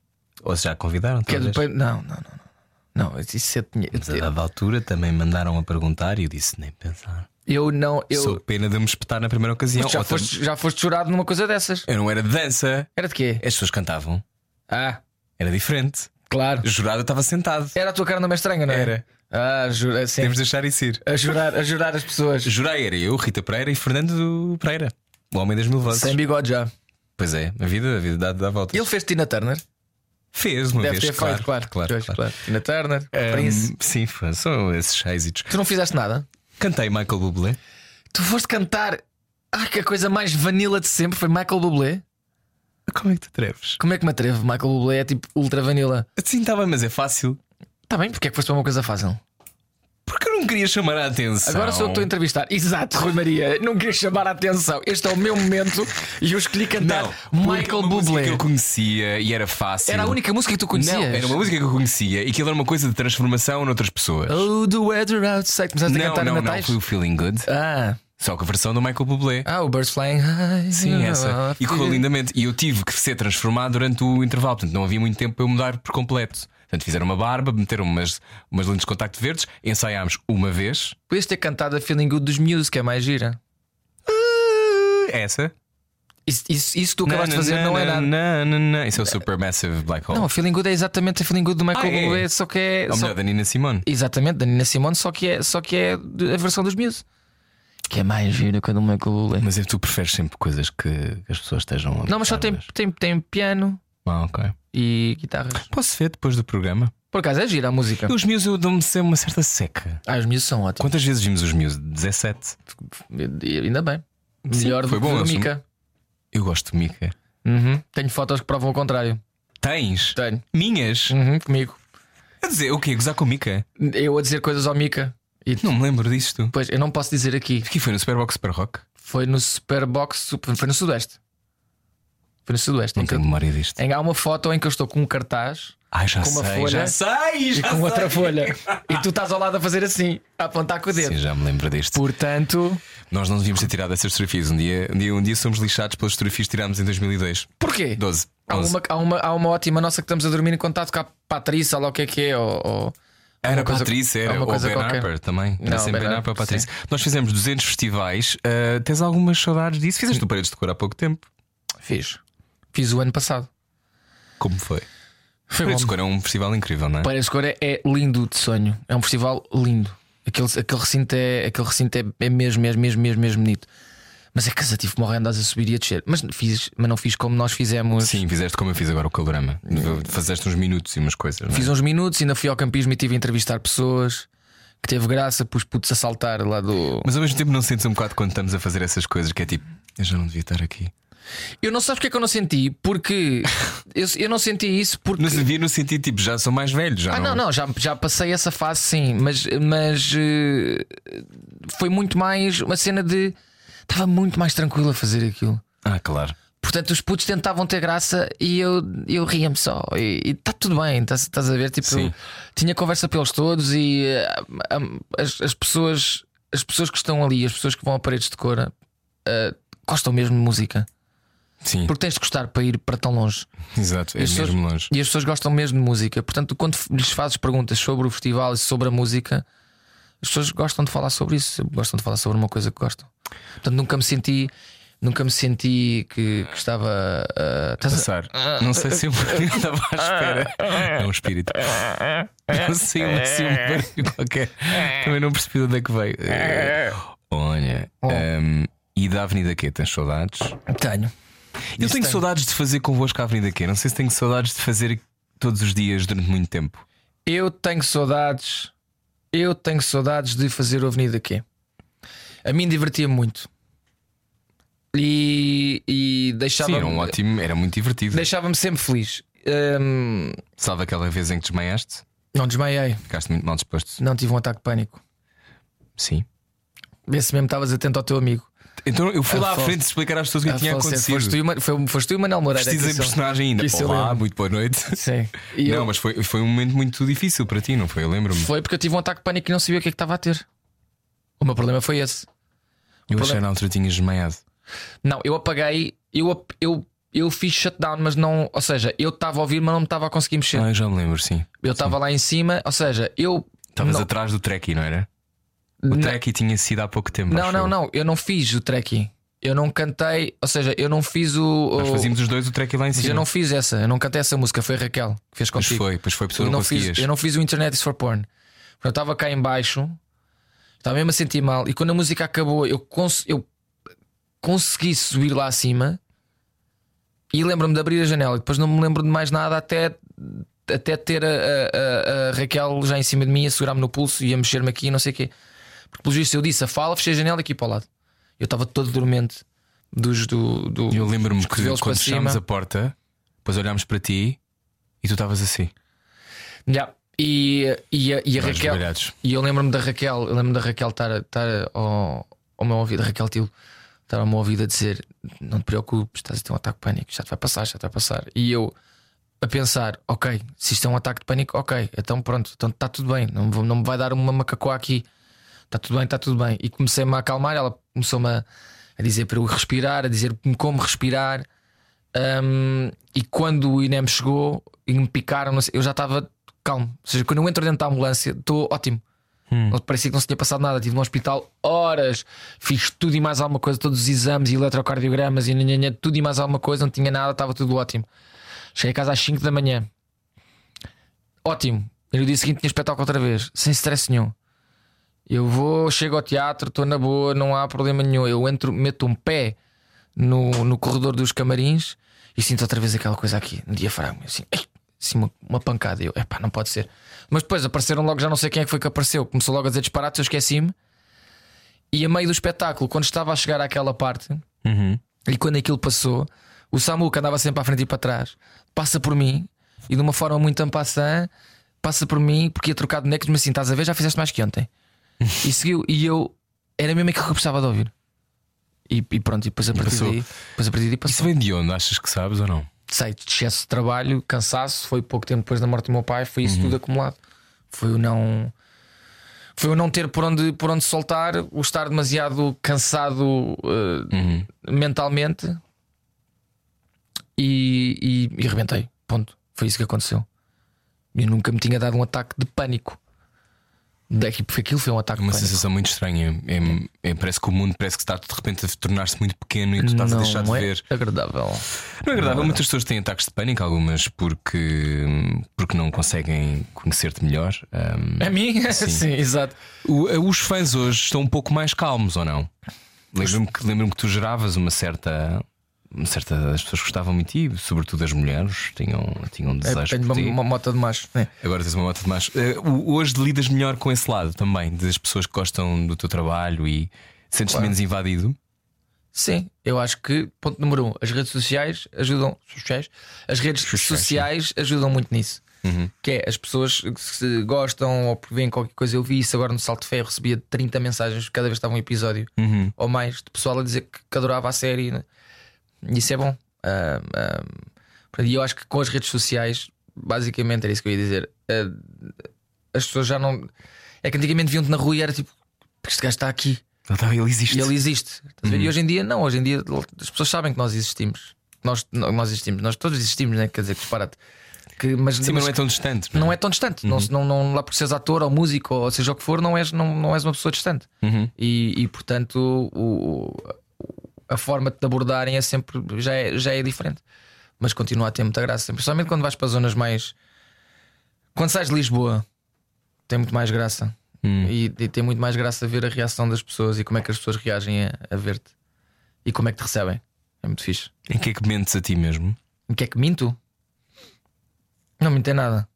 Ou se já convidaram? Que é depois... Não, não, não, não. Não, isso eu tinha. Mas a dada altura também mandaram a perguntar e eu disse nem pensar. Eu não. Eu... Sou pena de me espetar na primeira ocasião. Já foste, já foste jurado numa coisa dessas? Eu não era de dança. Era de quê? As pessoas cantavam. Ah, era diferente. Claro. Jurado eu estava sentado. Era a tua cara não é estranha, não é? Era. Ah, jura, sim. Temos de deixar isso ir. A jurar, a jurar as pessoas. Jurei, era eu, Rita Pereira e Fernando Pereira, o homem das mil vozes. Sem bigode já. Pois é, a vida, a vida dá, dá voltas. Ele fez Tina Turner? Fez uma Deve vez, ter claro, feito, claro, claro, pois, claro. claro. Tina Turner, Um, Prince. sim, foi, são esses êxitos. Tu não fizeste nada? Cantei Michael Bublé. Tu foste cantar. Ah, que a coisa mais vanilla de sempre foi Michael Bublé. Como é que te atreves? Como é que me atrevo? Michael Bublé é tipo ultra vanilla. Sim, está bem, mas é fácil. Está bem, porque é que foste para uma coisa fácil? Porque eu não queria chamar a atenção. Agora sou eu que estou a entrevistar. Exato, Rui Maria. Não queria chamar a atenção. Este é o meu momento e eu escolhi cantar Não, Michael uma música Bublé. que eu conhecia e era fácil. Era a única música que tu conhecias? Não, era uma música que eu conhecia e aquilo era uma coisa de transformação noutras pessoas. Oh, the weather outside. Começaste a Não, cantar não, em não, natais? foi o Feeling Good. Ah, Só com a versão do Michael Bublé. ah, o Birds Flying High. Sim, essa. Ah, E correu lindamente. E eu tive que ser transformado durante o intervalo. Portanto, não havia muito tempo para eu mudar por completo. Portanto, fizeram uma barba, meteram umas, umas lentes de contacto verdes, ensaiámos uma vez. Podias ter cantado a Feeling Good dos Muse, que é mais gira. Uh, essa? Isso, isso, isso que tu acabaste de fazer não é nada. Não, não, não. Isso é o Supermassive Black Hole. Não, a Feeling Good é exatamente a Feeling Good do Michael Ah, é? Bublé, só que é. Ou só- melhor, da Nina Simone. Exatamente, da Nina Simone, só que é, só que é a versão dos Muse. Que é mais gira que a do Michael Bublé. Mas é que tu preferes sempre coisas que as pessoas estejam. Não, mas só tem, tem, tem piano Ah, ok. e guitarras. Posso ver depois do programa? Por acaso é gira a música. Os Muse eu dou-me sempre uma certa seca. Ah, os Muse são ótimos. Quantas vezes vimos os Muse? dezassete. E ainda bem. Sim, Melhor foi do que bom, o eu sou- Mika. Eu gosto de Mika. Uhum. Tenho fotos que provam o contrário. Tens? Tenho. Minhas? Uhum, comigo. A dizer o quê? Gozar com Mika? Eu a dizer coisas ao Mika. E Não me lembro disto. depois eu não posso dizer aqui. Aqui foi no Superbox Super Rock? Foi no Superbox, foi no Sudoeste. Foi no Sudoeste. Não Em que, tenho memória disto. em que há uma foto em que eu estou com um cartaz Ai, já com uma sei, folha já sei, e já com outra sei. folha. E tu estás ao lado a fazer assim, a apontar com o dedo. Sim, já me lembro disto. Portanto, Nós não devíamos ter tirado essas fotografias. Um dia, um dia, um dia somos lixados pelas fotografias que tirámos em dois mil e dois. porquê? doze. Há onze. uma, há, uma, há uma ótima nossa que estamos a dormir em contato com a Patrícia, lá o que é que é, ou, ou Era uma coisa- Patrícia, era. alguma Ou coisa Ben qualquer. Harper também. Era Não, sempre Ben Ben Harper Harper, ou Patrícia. Nós fizemos duzentos festivais. Uh, tens algumas saudades disso? Fizeste o Paredes de Cor há pouco tempo. Fiz. Fiz o ano passado. Como foi? Foi Paredes de bom. Cor é um festival incrível, não é? Paredes de Cor é, é lindo de sonho. É um festival lindo. Aquele, aquele recinto, é, aquele recinto é, é mesmo, mesmo, mesmo, mesmo, mesmo bonito. Mas é cansativo morrendo, andas a subir e a descer. Mas, fiz, mas não fiz como nós fizemos. Sim, fizeste como eu fiz agora o Calorama. Fazeste uns minutos e umas coisas. não é? Fiz uns minutos, ainda fui ao campismo e tive a entrevistar pessoas. Que teve graça, pus putos a saltar lá do. Mas ao mesmo tempo não sentes um bocado quando estamos a fazer essas coisas que é tipo, eu já não devia estar aqui. Eu não sei porque é que eu não senti, porque eu, eu não senti isso porque. Não devia no sentido tipo, já sou mais velho. Já Ah, não, não, já, já passei essa fase, sim, mas, mas eh, foi muito mais uma cena de. Estava muito mais tranquilo a fazer aquilo. Ah, claro. Portanto, os putos tentavam ter graça e eu, eu ria-me só. E está tudo bem, estás, estás a ver? Tipo, Sim. tinha conversa pelos todos e eh, as, as, pessoas, as pessoas que estão ali, as pessoas que vão a Paredes de Cor, eh, gostam mesmo de música. Sim, Porque tens de gostar para ir para tão longe. exato. É E as pessoas- mesmo longe. E as pessoas gostam mesmo de música. Portanto, quando lhes fazes perguntas sobre o festival e sobre a música, as pessoas gostam de falar sobre isso, gostam de falar sobre uma coisa que gostam. Portanto, nunca me senti, nunca me senti que, que estava a estás a- Passar. Não sei se eu estava à espera. É um espírito. Não sei, mas se um barulho qualquer. Também não percebi de onde é que veio. Eh, Olha. ehm, e da Avenida Q, tens saudades? Tenho. Eu Isso tenho tenho. saudades de fazer convosco a Avenida Q. Não sei se tenho saudades de fazer todos os dias durante muito tempo. Eu tenho saudades. Eu tenho saudades de fazer o Avenida Q. A mim divertia muito. E, e Sim, deixava-me era um ótimo, era muito divertido. deixava-me sempre feliz. Hum, Sabe aquela vez em que desmaiaste? não desmaiei. Ficaste muito mal disposto? Não tive um ataque de pânico. Sim. Vê se mesmo estavas atento ao teu amigo. Então eu fui lá à Afonso- frente explicar às pessoas o que tinha Afonso, acontecido. Foste tu, e Ma- foi- foste tu e o Manel Moreira. Vestidos que em isso- personagem ainda. que isso eu Olá, lembro. muito boa noite. Sim. E Não, eu- mas foi, foi um momento muito difícil para ti, não foi? Eu lembro-me. Foi porque eu tive um ataque de pânico e não sabia o que é que estava a ter. O meu problema foi esse. Eu achei problema- na altura que tinhas desmaiado. Não, eu apaguei. Eu, ap- eu, eu fiz shutdown, mas não. Ou seja, eu estava a ouvir, mas não me estava a conseguir mexer. Ah, eu já me lembro, sim. Eu estava lá em cima, ou seja, eu. Estavas atrás do trekkie, não era? O não... trekkie tinha sido há pouco tempo. Não, não, eu. não, eu não fiz o trekkie. Eu não cantei, ou seja, eu não fiz o. Nós fazíamos os dois o trekkie lá em cima. Eu não fiz essa, eu não cantei essa música, foi a Raquel que fez contigo. Pois foi, pois foi, eu não, não fiz, eu não fiz o Internet is for Porn. Eu estava cá em baixo, estava mesmo a sentir mal, e quando a música acabou, eu, cons eu consegui subir lá acima e lembro-me de abrir a janela, e depois não me lembro de mais nada até, até ter a, a, a Raquel já em cima de mim, a segurar-me no pulso e a mexer-me aqui, não sei o quê. Porque pelo visto eu disse a fala, fechei a janela aqui para o lado. Eu estava todo dormente dos, do, do, Eu lembro-me que quando fechámos a porta, depois olhámos para ti e tu estavas assim. Yeah. E, e, a, e a Raquel baralhados. E eu lembro-me da Raquel, eu lembro da Raquel estar, estar ao, ao meu ouvido, a Raquel Tilo estar ao meu ouvido a dizer: não te preocupes, estás a ter um ataque de pânico, já te vai passar, já te vai passar. E eu a pensar: ok, se isto é um ataque de pânico, ok, então pronto, então está tudo bem, não, não me vai dar uma macacoa aqui, está tudo bem, está tudo bem. E comecei-me a acalmar, ela começou-me a, a dizer para eu respirar, a dizer-me como respirar. Um, e quando o I N E M chegou e me picaram, não sei, eu já estava calmo. Ou seja, quando eu entro dentro da ambulância, estou ótimo. Hum. Parecia que não se tinha passado nada. Estive no hospital horas, fiz tudo e mais alguma coisa, todos os exames e eletrocardiogramas e nhanhanha, tudo e mais alguma coisa, não tinha nada, estava tudo ótimo. Cheguei a casa às cinco da manhã, ótimo. E no dia seguinte tinha espetáculo outra vez, sem stress nenhum. Eu vou, chego ao teatro, estou na boa, não há problema nenhum. Eu entro, meto um pé no, no corredor dos camarins e sinto outra vez aquela coisa aqui no diafragma, assim, assim uma, uma pancada. Eu, epá, não pode ser. Mas depois apareceram logo, já não sei quem é que foi que apareceu. Começou logo a dizer disparates, eu esqueci-me. E a meio do espetáculo, quando estava a chegar àquela parte, uhum. e quando aquilo passou, o Samu, que andava sempre à frente e para trás, passa por mim e de uma forma muito ampassã, passa por mim porque ia trocar de bonecos, mas assim, estás a ver, já fizeste mais que ontem. E seguiu, e eu era mesmo aquilo que eu precisava de ouvir. E, e pronto, e depois a partir daí, depois a partir daí passou. Isso vem de onde? Achas que sabes ou não? Sei, de excesso de trabalho, cansaço. Foi pouco tempo depois da morte do meu pai. Foi isso, uhum. tudo acumulado. Foi o não Foi o não ter por onde, por onde soltar, o estar demasiado cansado uh, uhum. mentalmente. E, e, e rebentei. Ponto. Foi isso que aconteceu. Eu nunca me tinha dado um ataque de pânico. Daqui, porque aquilo foi um ataque Uma de pânico. sensação muito estranha. É, é, parece que o mundo parece que está de repente a tornar-se muito pequeno e tu estás não a deixar de é ver. agradável. Não é agradável. Não, muitas pessoas têm ataques de pânico, algumas porque, porque não conseguem conhecer-te melhor. Um, a mim? Sim, sim, exato. O, os fãs hoje estão um pouco mais calmos, ou não? Lembro-me que, lembro-me que tu geravas uma certa. Uma certa, as pessoas gostavam muito de ti, sobretudo as mulheres, tinham, tinham um desejo. É, tenho uma, uma mota de macho. É. Agora tens uma mota de macho. Uh, hoje lidas melhor com esse lado também, das pessoas que gostam do teu trabalho e sentes-te claro. menos invadido? Sim, eu acho que, ponto número um, as redes sociais ajudam. Sociais, as redes sociais, sociais ajudam muito nisso. Uhum. Que é as pessoas que se gostam ou veem qualquer coisa. Eu vi isso agora no Salto de Ferro, recebia trinta mensagens cada vez que estava um episódio uhum. ou mais de pessoal a dizer que, que adorava a série, né? Isso é bom. Uh, uh, e eu acho que com as redes sociais, basicamente era isso que eu ia dizer. Uh, as pessoas já não. É que antigamente viam-te na rua e era tipo: este gajo está aqui. Ele existe. E ele existe. Uhum. E hoje em dia, não. Hoje em dia as pessoas sabem que nós existimos. Nós, nós existimos. Nós todos existimos, né? Quer dizer, que disparate. Que, mas, Sim, mas não é tão distante. Não é, não é tão distante. Uhum. Não, não, não, lá por seres ator ou músico ou seja o que for, não és, não, não és uma pessoa distante. Uhum. E, e portanto, o. a forma de te abordarem é sempre já é, já é diferente, mas continua a ter muita graça, principalmente quando vais para zonas mais. Quando sais de Lisboa, tem muito mais graça. hum. e, e tem muito mais graça ver a reação das pessoas e como é que as pessoas reagem a, a ver-te e como é que te recebem. É muito fixe. Em que é que mentes a ti mesmo? Em que é que minto? Não minto em nada.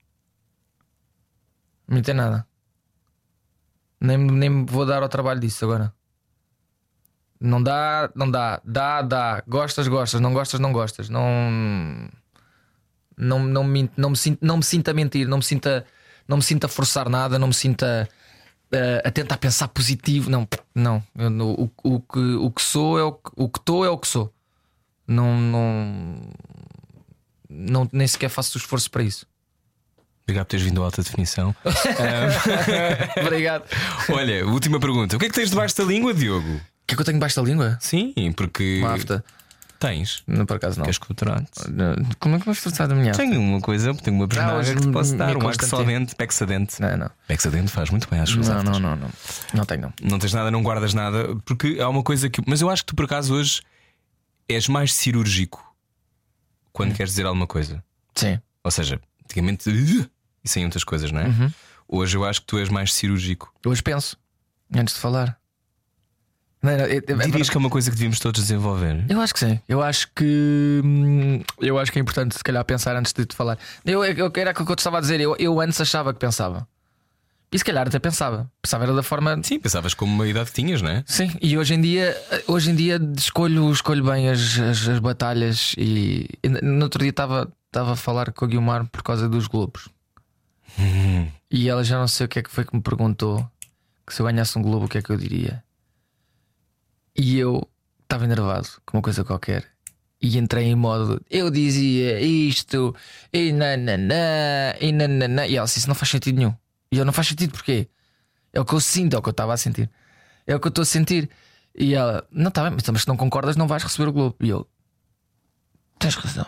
Não minto em nada. Nem, nem me vou dar ao trabalho disso agora. Não dá, não dá, dá, dá. Gostas, gostas, não gostas, não gostas. Não, não, não, me, não, me, sinto, não me sinto a mentir, não me sinto a, não me sinto a forçar nada, não me sinto a, a, a tentar pensar positivo. Não, não. Eu, o, o, que, o que sou é o que, o que estou é o que sou. Não, não, não, nem sequer faço esforço para isso. Obrigado por teres vindo a alta definição. Obrigado. Olha, última pergunta: o que é que tens debaixo da língua, Diogo? O que é que eu tenho debaixo da língua? Sim, porque uma afta. Tens? Não, por acaso não. Queres que eu trate? Como é que vais tratar da minha? Tenho uma coisa, tenho uma personagem Ah, que te posso dar. Um Constantino. Axodente, Pexadente. Não, não. Pexadente faz muito bem, acho. Não, não, não, não. Não tenho, não. Não tens nada, não guardas nada. Porque há uma coisa que. Mas eu acho que tu, por acaso, hoje és mais cirúrgico quando hum. queres dizer alguma coisa. Sim. Ou seja, antigamente. E sem outras coisas, não é? Uhum. Hoje eu acho que tu és mais cirúrgico. Eu hoje penso, antes de falar. Não, não, eu, eu, Dirias que é uma coisa que devíamos todos desenvolver? Eu acho que sim. Eu acho que hum, eu acho que é importante se calhar pensar antes de te falar. Eu, eu, era aquilo que eu te estava a dizer. Eu, eu antes achava que pensava. E se calhar até pensava. Pensava era da forma. Sim, pensavas como uma idade que tinhas, não é? Sim, e hoje em dia, hoje em dia escolho, escolho bem as, as, as batalhas. E, e no outro dia estava, estava a falar com a Guilmar por causa dos Globos. Hum. E ela já não sei o que é que foi que me perguntou. Que se eu ganhasse um Globo, o que é que eu diria? E eu estava enervado com uma coisa qualquer. E entrei em modo, eu dizia isto, e nananã, e nananã. E ela disse, isso não faz sentido nenhum. E eu, não faz sentido porquê? É o que eu sinto, é o que eu estava a sentir. É o que eu estou a sentir. E ela, não está bem, mas se não concordas não vais receber o Globo. E eu, tens razão.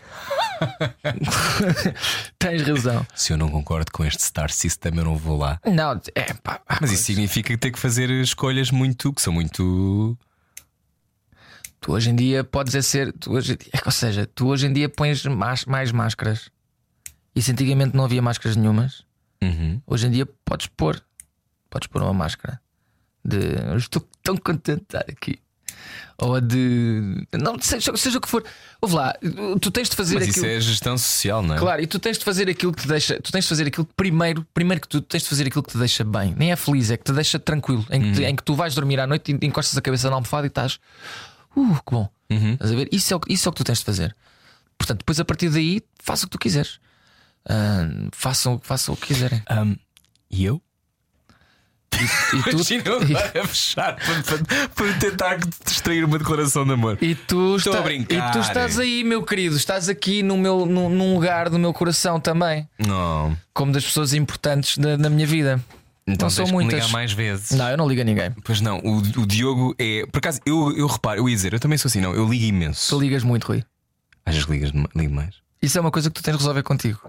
Tens razão. Se eu não concordo com este Star System, eu não vou lá. Não, é pá. Mas isso significa ter que fazer escolhas muito que são muito. Tu hoje em dia podes é ser. Tu hoje, ou seja, tu hoje em dia pões mais, mais máscaras. E se antigamente não havia máscaras nenhumas, uhum. hoje em dia podes pôr. Podes pôr uma máscara de eu estou tão contente de estar aqui. Ou a de. Não, seja, seja o que for. Ouve lá, tu tens de fazer Mas aquilo. Isso é gestão social, não é? Claro, e tu tens de fazer aquilo que te deixa. Tu tens de fazer aquilo que primeiro, primeiro que tu tens de fazer aquilo que te deixa bem. Nem é feliz, é que te deixa tranquilo. Em que, uhum. te, em que tu vais dormir à noite e encostas a cabeça na almofada e estás. Uh, que bom. Uhum. Estás a ver? Isso é, o, isso é o que tu tens de fazer. Portanto, depois a partir daí, faça o que tu quiseres. Uh, façam, façam o que quiserem. Um, e eu? E, e tu, Imagina a fechar para, para, para tentar distrair uma declaração de amor. E tu, Estou está, a brincar. e tu estás aí, meu querido. Estás aqui no meu, no, num lugar do meu coração também. Não. Como das pessoas importantes da, da minha vida. Então não são tens que muitas. ligar mais vezes. Não, eu não ligo a ninguém. Pois não, o, o Diogo é. Por acaso, eu, eu reparo, eu ia dizer, eu também sou assim, não, eu ligo imenso. Tu ligas muito, Rui. Achas que ligas ligo mais? Isso é uma coisa que tu tens de resolver contigo.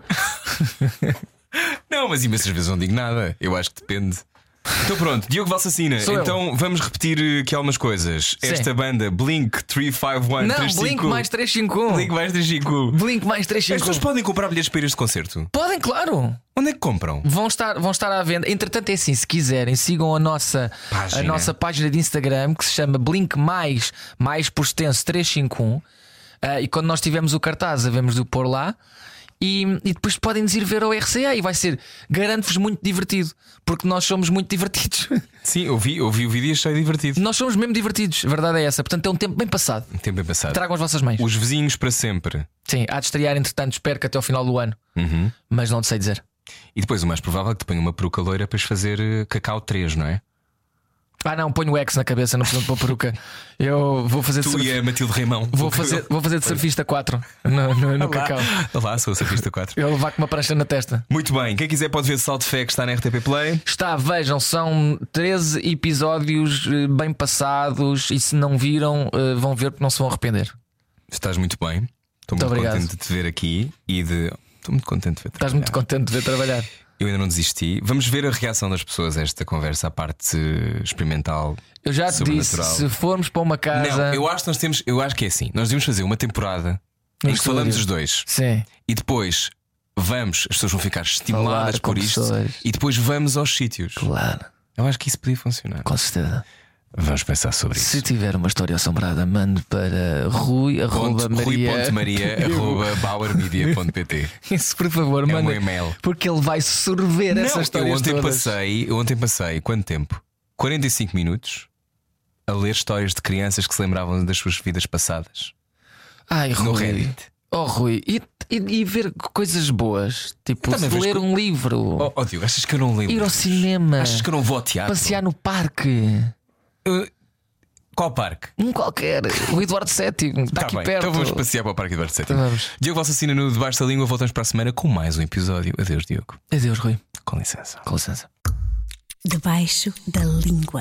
Não, mas imensas vezes não digo nada. Eu acho que depende. Então pronto, Diogo Valsacina. Sou então eu. vamos repetir aqui algumas coisas. Sim. Esta banda Blink três cinco um Não, três cinco Blink mais três cinco um. Blink mais três cinco um. Blink mais três As cinco pessoas um. podem comprar bilhetes para ir a este concerto? Podem, claro. Onde é que compram? Vão estar, vão estar à venda. Entretanto, é assim, se quiserem, sigam a nossa Página. a nossa página de Instagram que se chama Blink mais, mais por extenso três cinco um. Uh, e quando nós tivermos o cartaz, havemos de o pôr lá. E, e depois podem-nos ir ver ao R C A e vai ser, garanto-vos, muito divertido. Porque nós somos muito divertidos. Sim, eu vi, eu vi o vídeo e achei divertido. Nós somos mesmo divertidos, a verdade é essa. Portanto, é um tempo bem passado. Um tempo bem passado. Tragam as vossas mães. Os vizinhos para sempre. Sim, há de estrear, entretanto, espero que até ao final do ano. Uhum. Mas não te sei dizer. E depois o mais provável é que te ponha uma peruca loira para fazer uh, Cacau três, não é? Ah, não, ponho o X na cabeça, não preciso de pôr peruca. Eu vou fazer de Tu surf... e a Matilde Reimão. vou, fazer, vou fazer de surfista quatro no, no, no Olá. cacau. Olá, sou o surfista quatro. Eu levar com uma prancha na testa. Muito bem, quem quiser pode ver Salto de Fé que está na R T P Play. Está, vejam, são treze episódios eh, bem passados. E se não viram, eh, vão ver porque não se vão arrepender. Estás muito bem. Estou muito, Muito obrigado. contente de te ver aqui e de. Estou muito contente de ver-te. Estás muito contente de ver trabalhar. Eu ainda não desisti. Vamos ver a reação das pessoas a esta conversa, à parte eh, experimental. Eu já te disse, sobrenatural. se formos para uma casa. Não, eu acho que nós temos. Eu acho que é assim. Nós devemos fazer uma temporada No em que falamos estúdio. os dois. Sim. E depois vamos, as pessoas vão ficar estimuladas Falar com por isto. pessoas. E depois vamos aos sítios. Claro, Eu acho que isso podia funcionar. com certeza. Vamos pensar sobre Se isso. tiver uma história assombrada, mande para Rui, arroba Ponto, Maria. Rui.maria arroba bauermedia ponto pt. Isso, por favor, É um manda. e-mail. Porque ele vai sorver Não, essa história. eu ontem passei, eu ontem passei quanto tempo? quarenta e cinco minutos a ler histórias de crianças que se lembravam das suas vidas passadas. Ai, Rui. No Reddit. Oh, Rui, e, e, e ver coisas boas, tipo Também vês ler co- um livro, Oh, oh Diogo, achas que eu não lembro? ir ao cinema, Achas que eu não vou ao teatro? passear no parque, Uh, qual parque? um qualquer, o Eduardo sétimo, está Tá aqui bem, perto. então vamos passear para o Parque Eduardo sétimo. Então vamos. Diogo Valsacina no Debaixo da Língua. Voltamos para a semana com mais um episódio. Adeus, Diogo. Adeus, Rui. Com licença. Com licença. Debaixo da língua.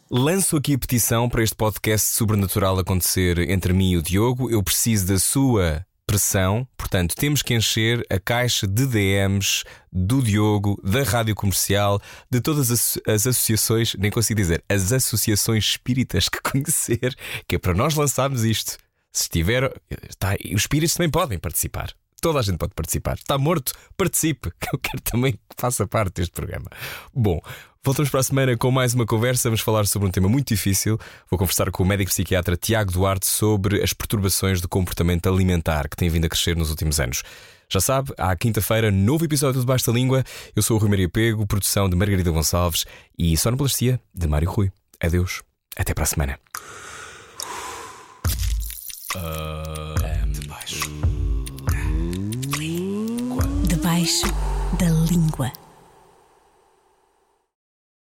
Lanço aqui a petição para este podcast sobrenatural acontecer entre mim e o Diogo. Eu preciso da sua pressão, portanto, temos que encher a caixa de D Ms do Diogo, da Rádio Comercial, de todas as, as associações, nem consigo dizer, as associações espíritas que conhecer, que é para nós lançarmos isto. Se estiver, está, os espíritos também podem participar. Toda a gente pode participar. Está morto? Participe, que eu quero também que faça parte deste programa. Bom, voltamos para a semana com mais uma conversa. Vamos falar sobre um tema muito difícil. Vou conversar com o médico psiquiatra Tiago Duarte sobre as perturbações do comportamento alimentar que tem vindo a crescer nos últimos anos. Já sabe, à quinta-feira, novo episódio de Basta Língua. Eu sou o Rui Maria Pego, produção de Margarida Gonçalves e sonoplastia de Mário Rui. Adeus, até para a semana. Uh, Debaixo da língua.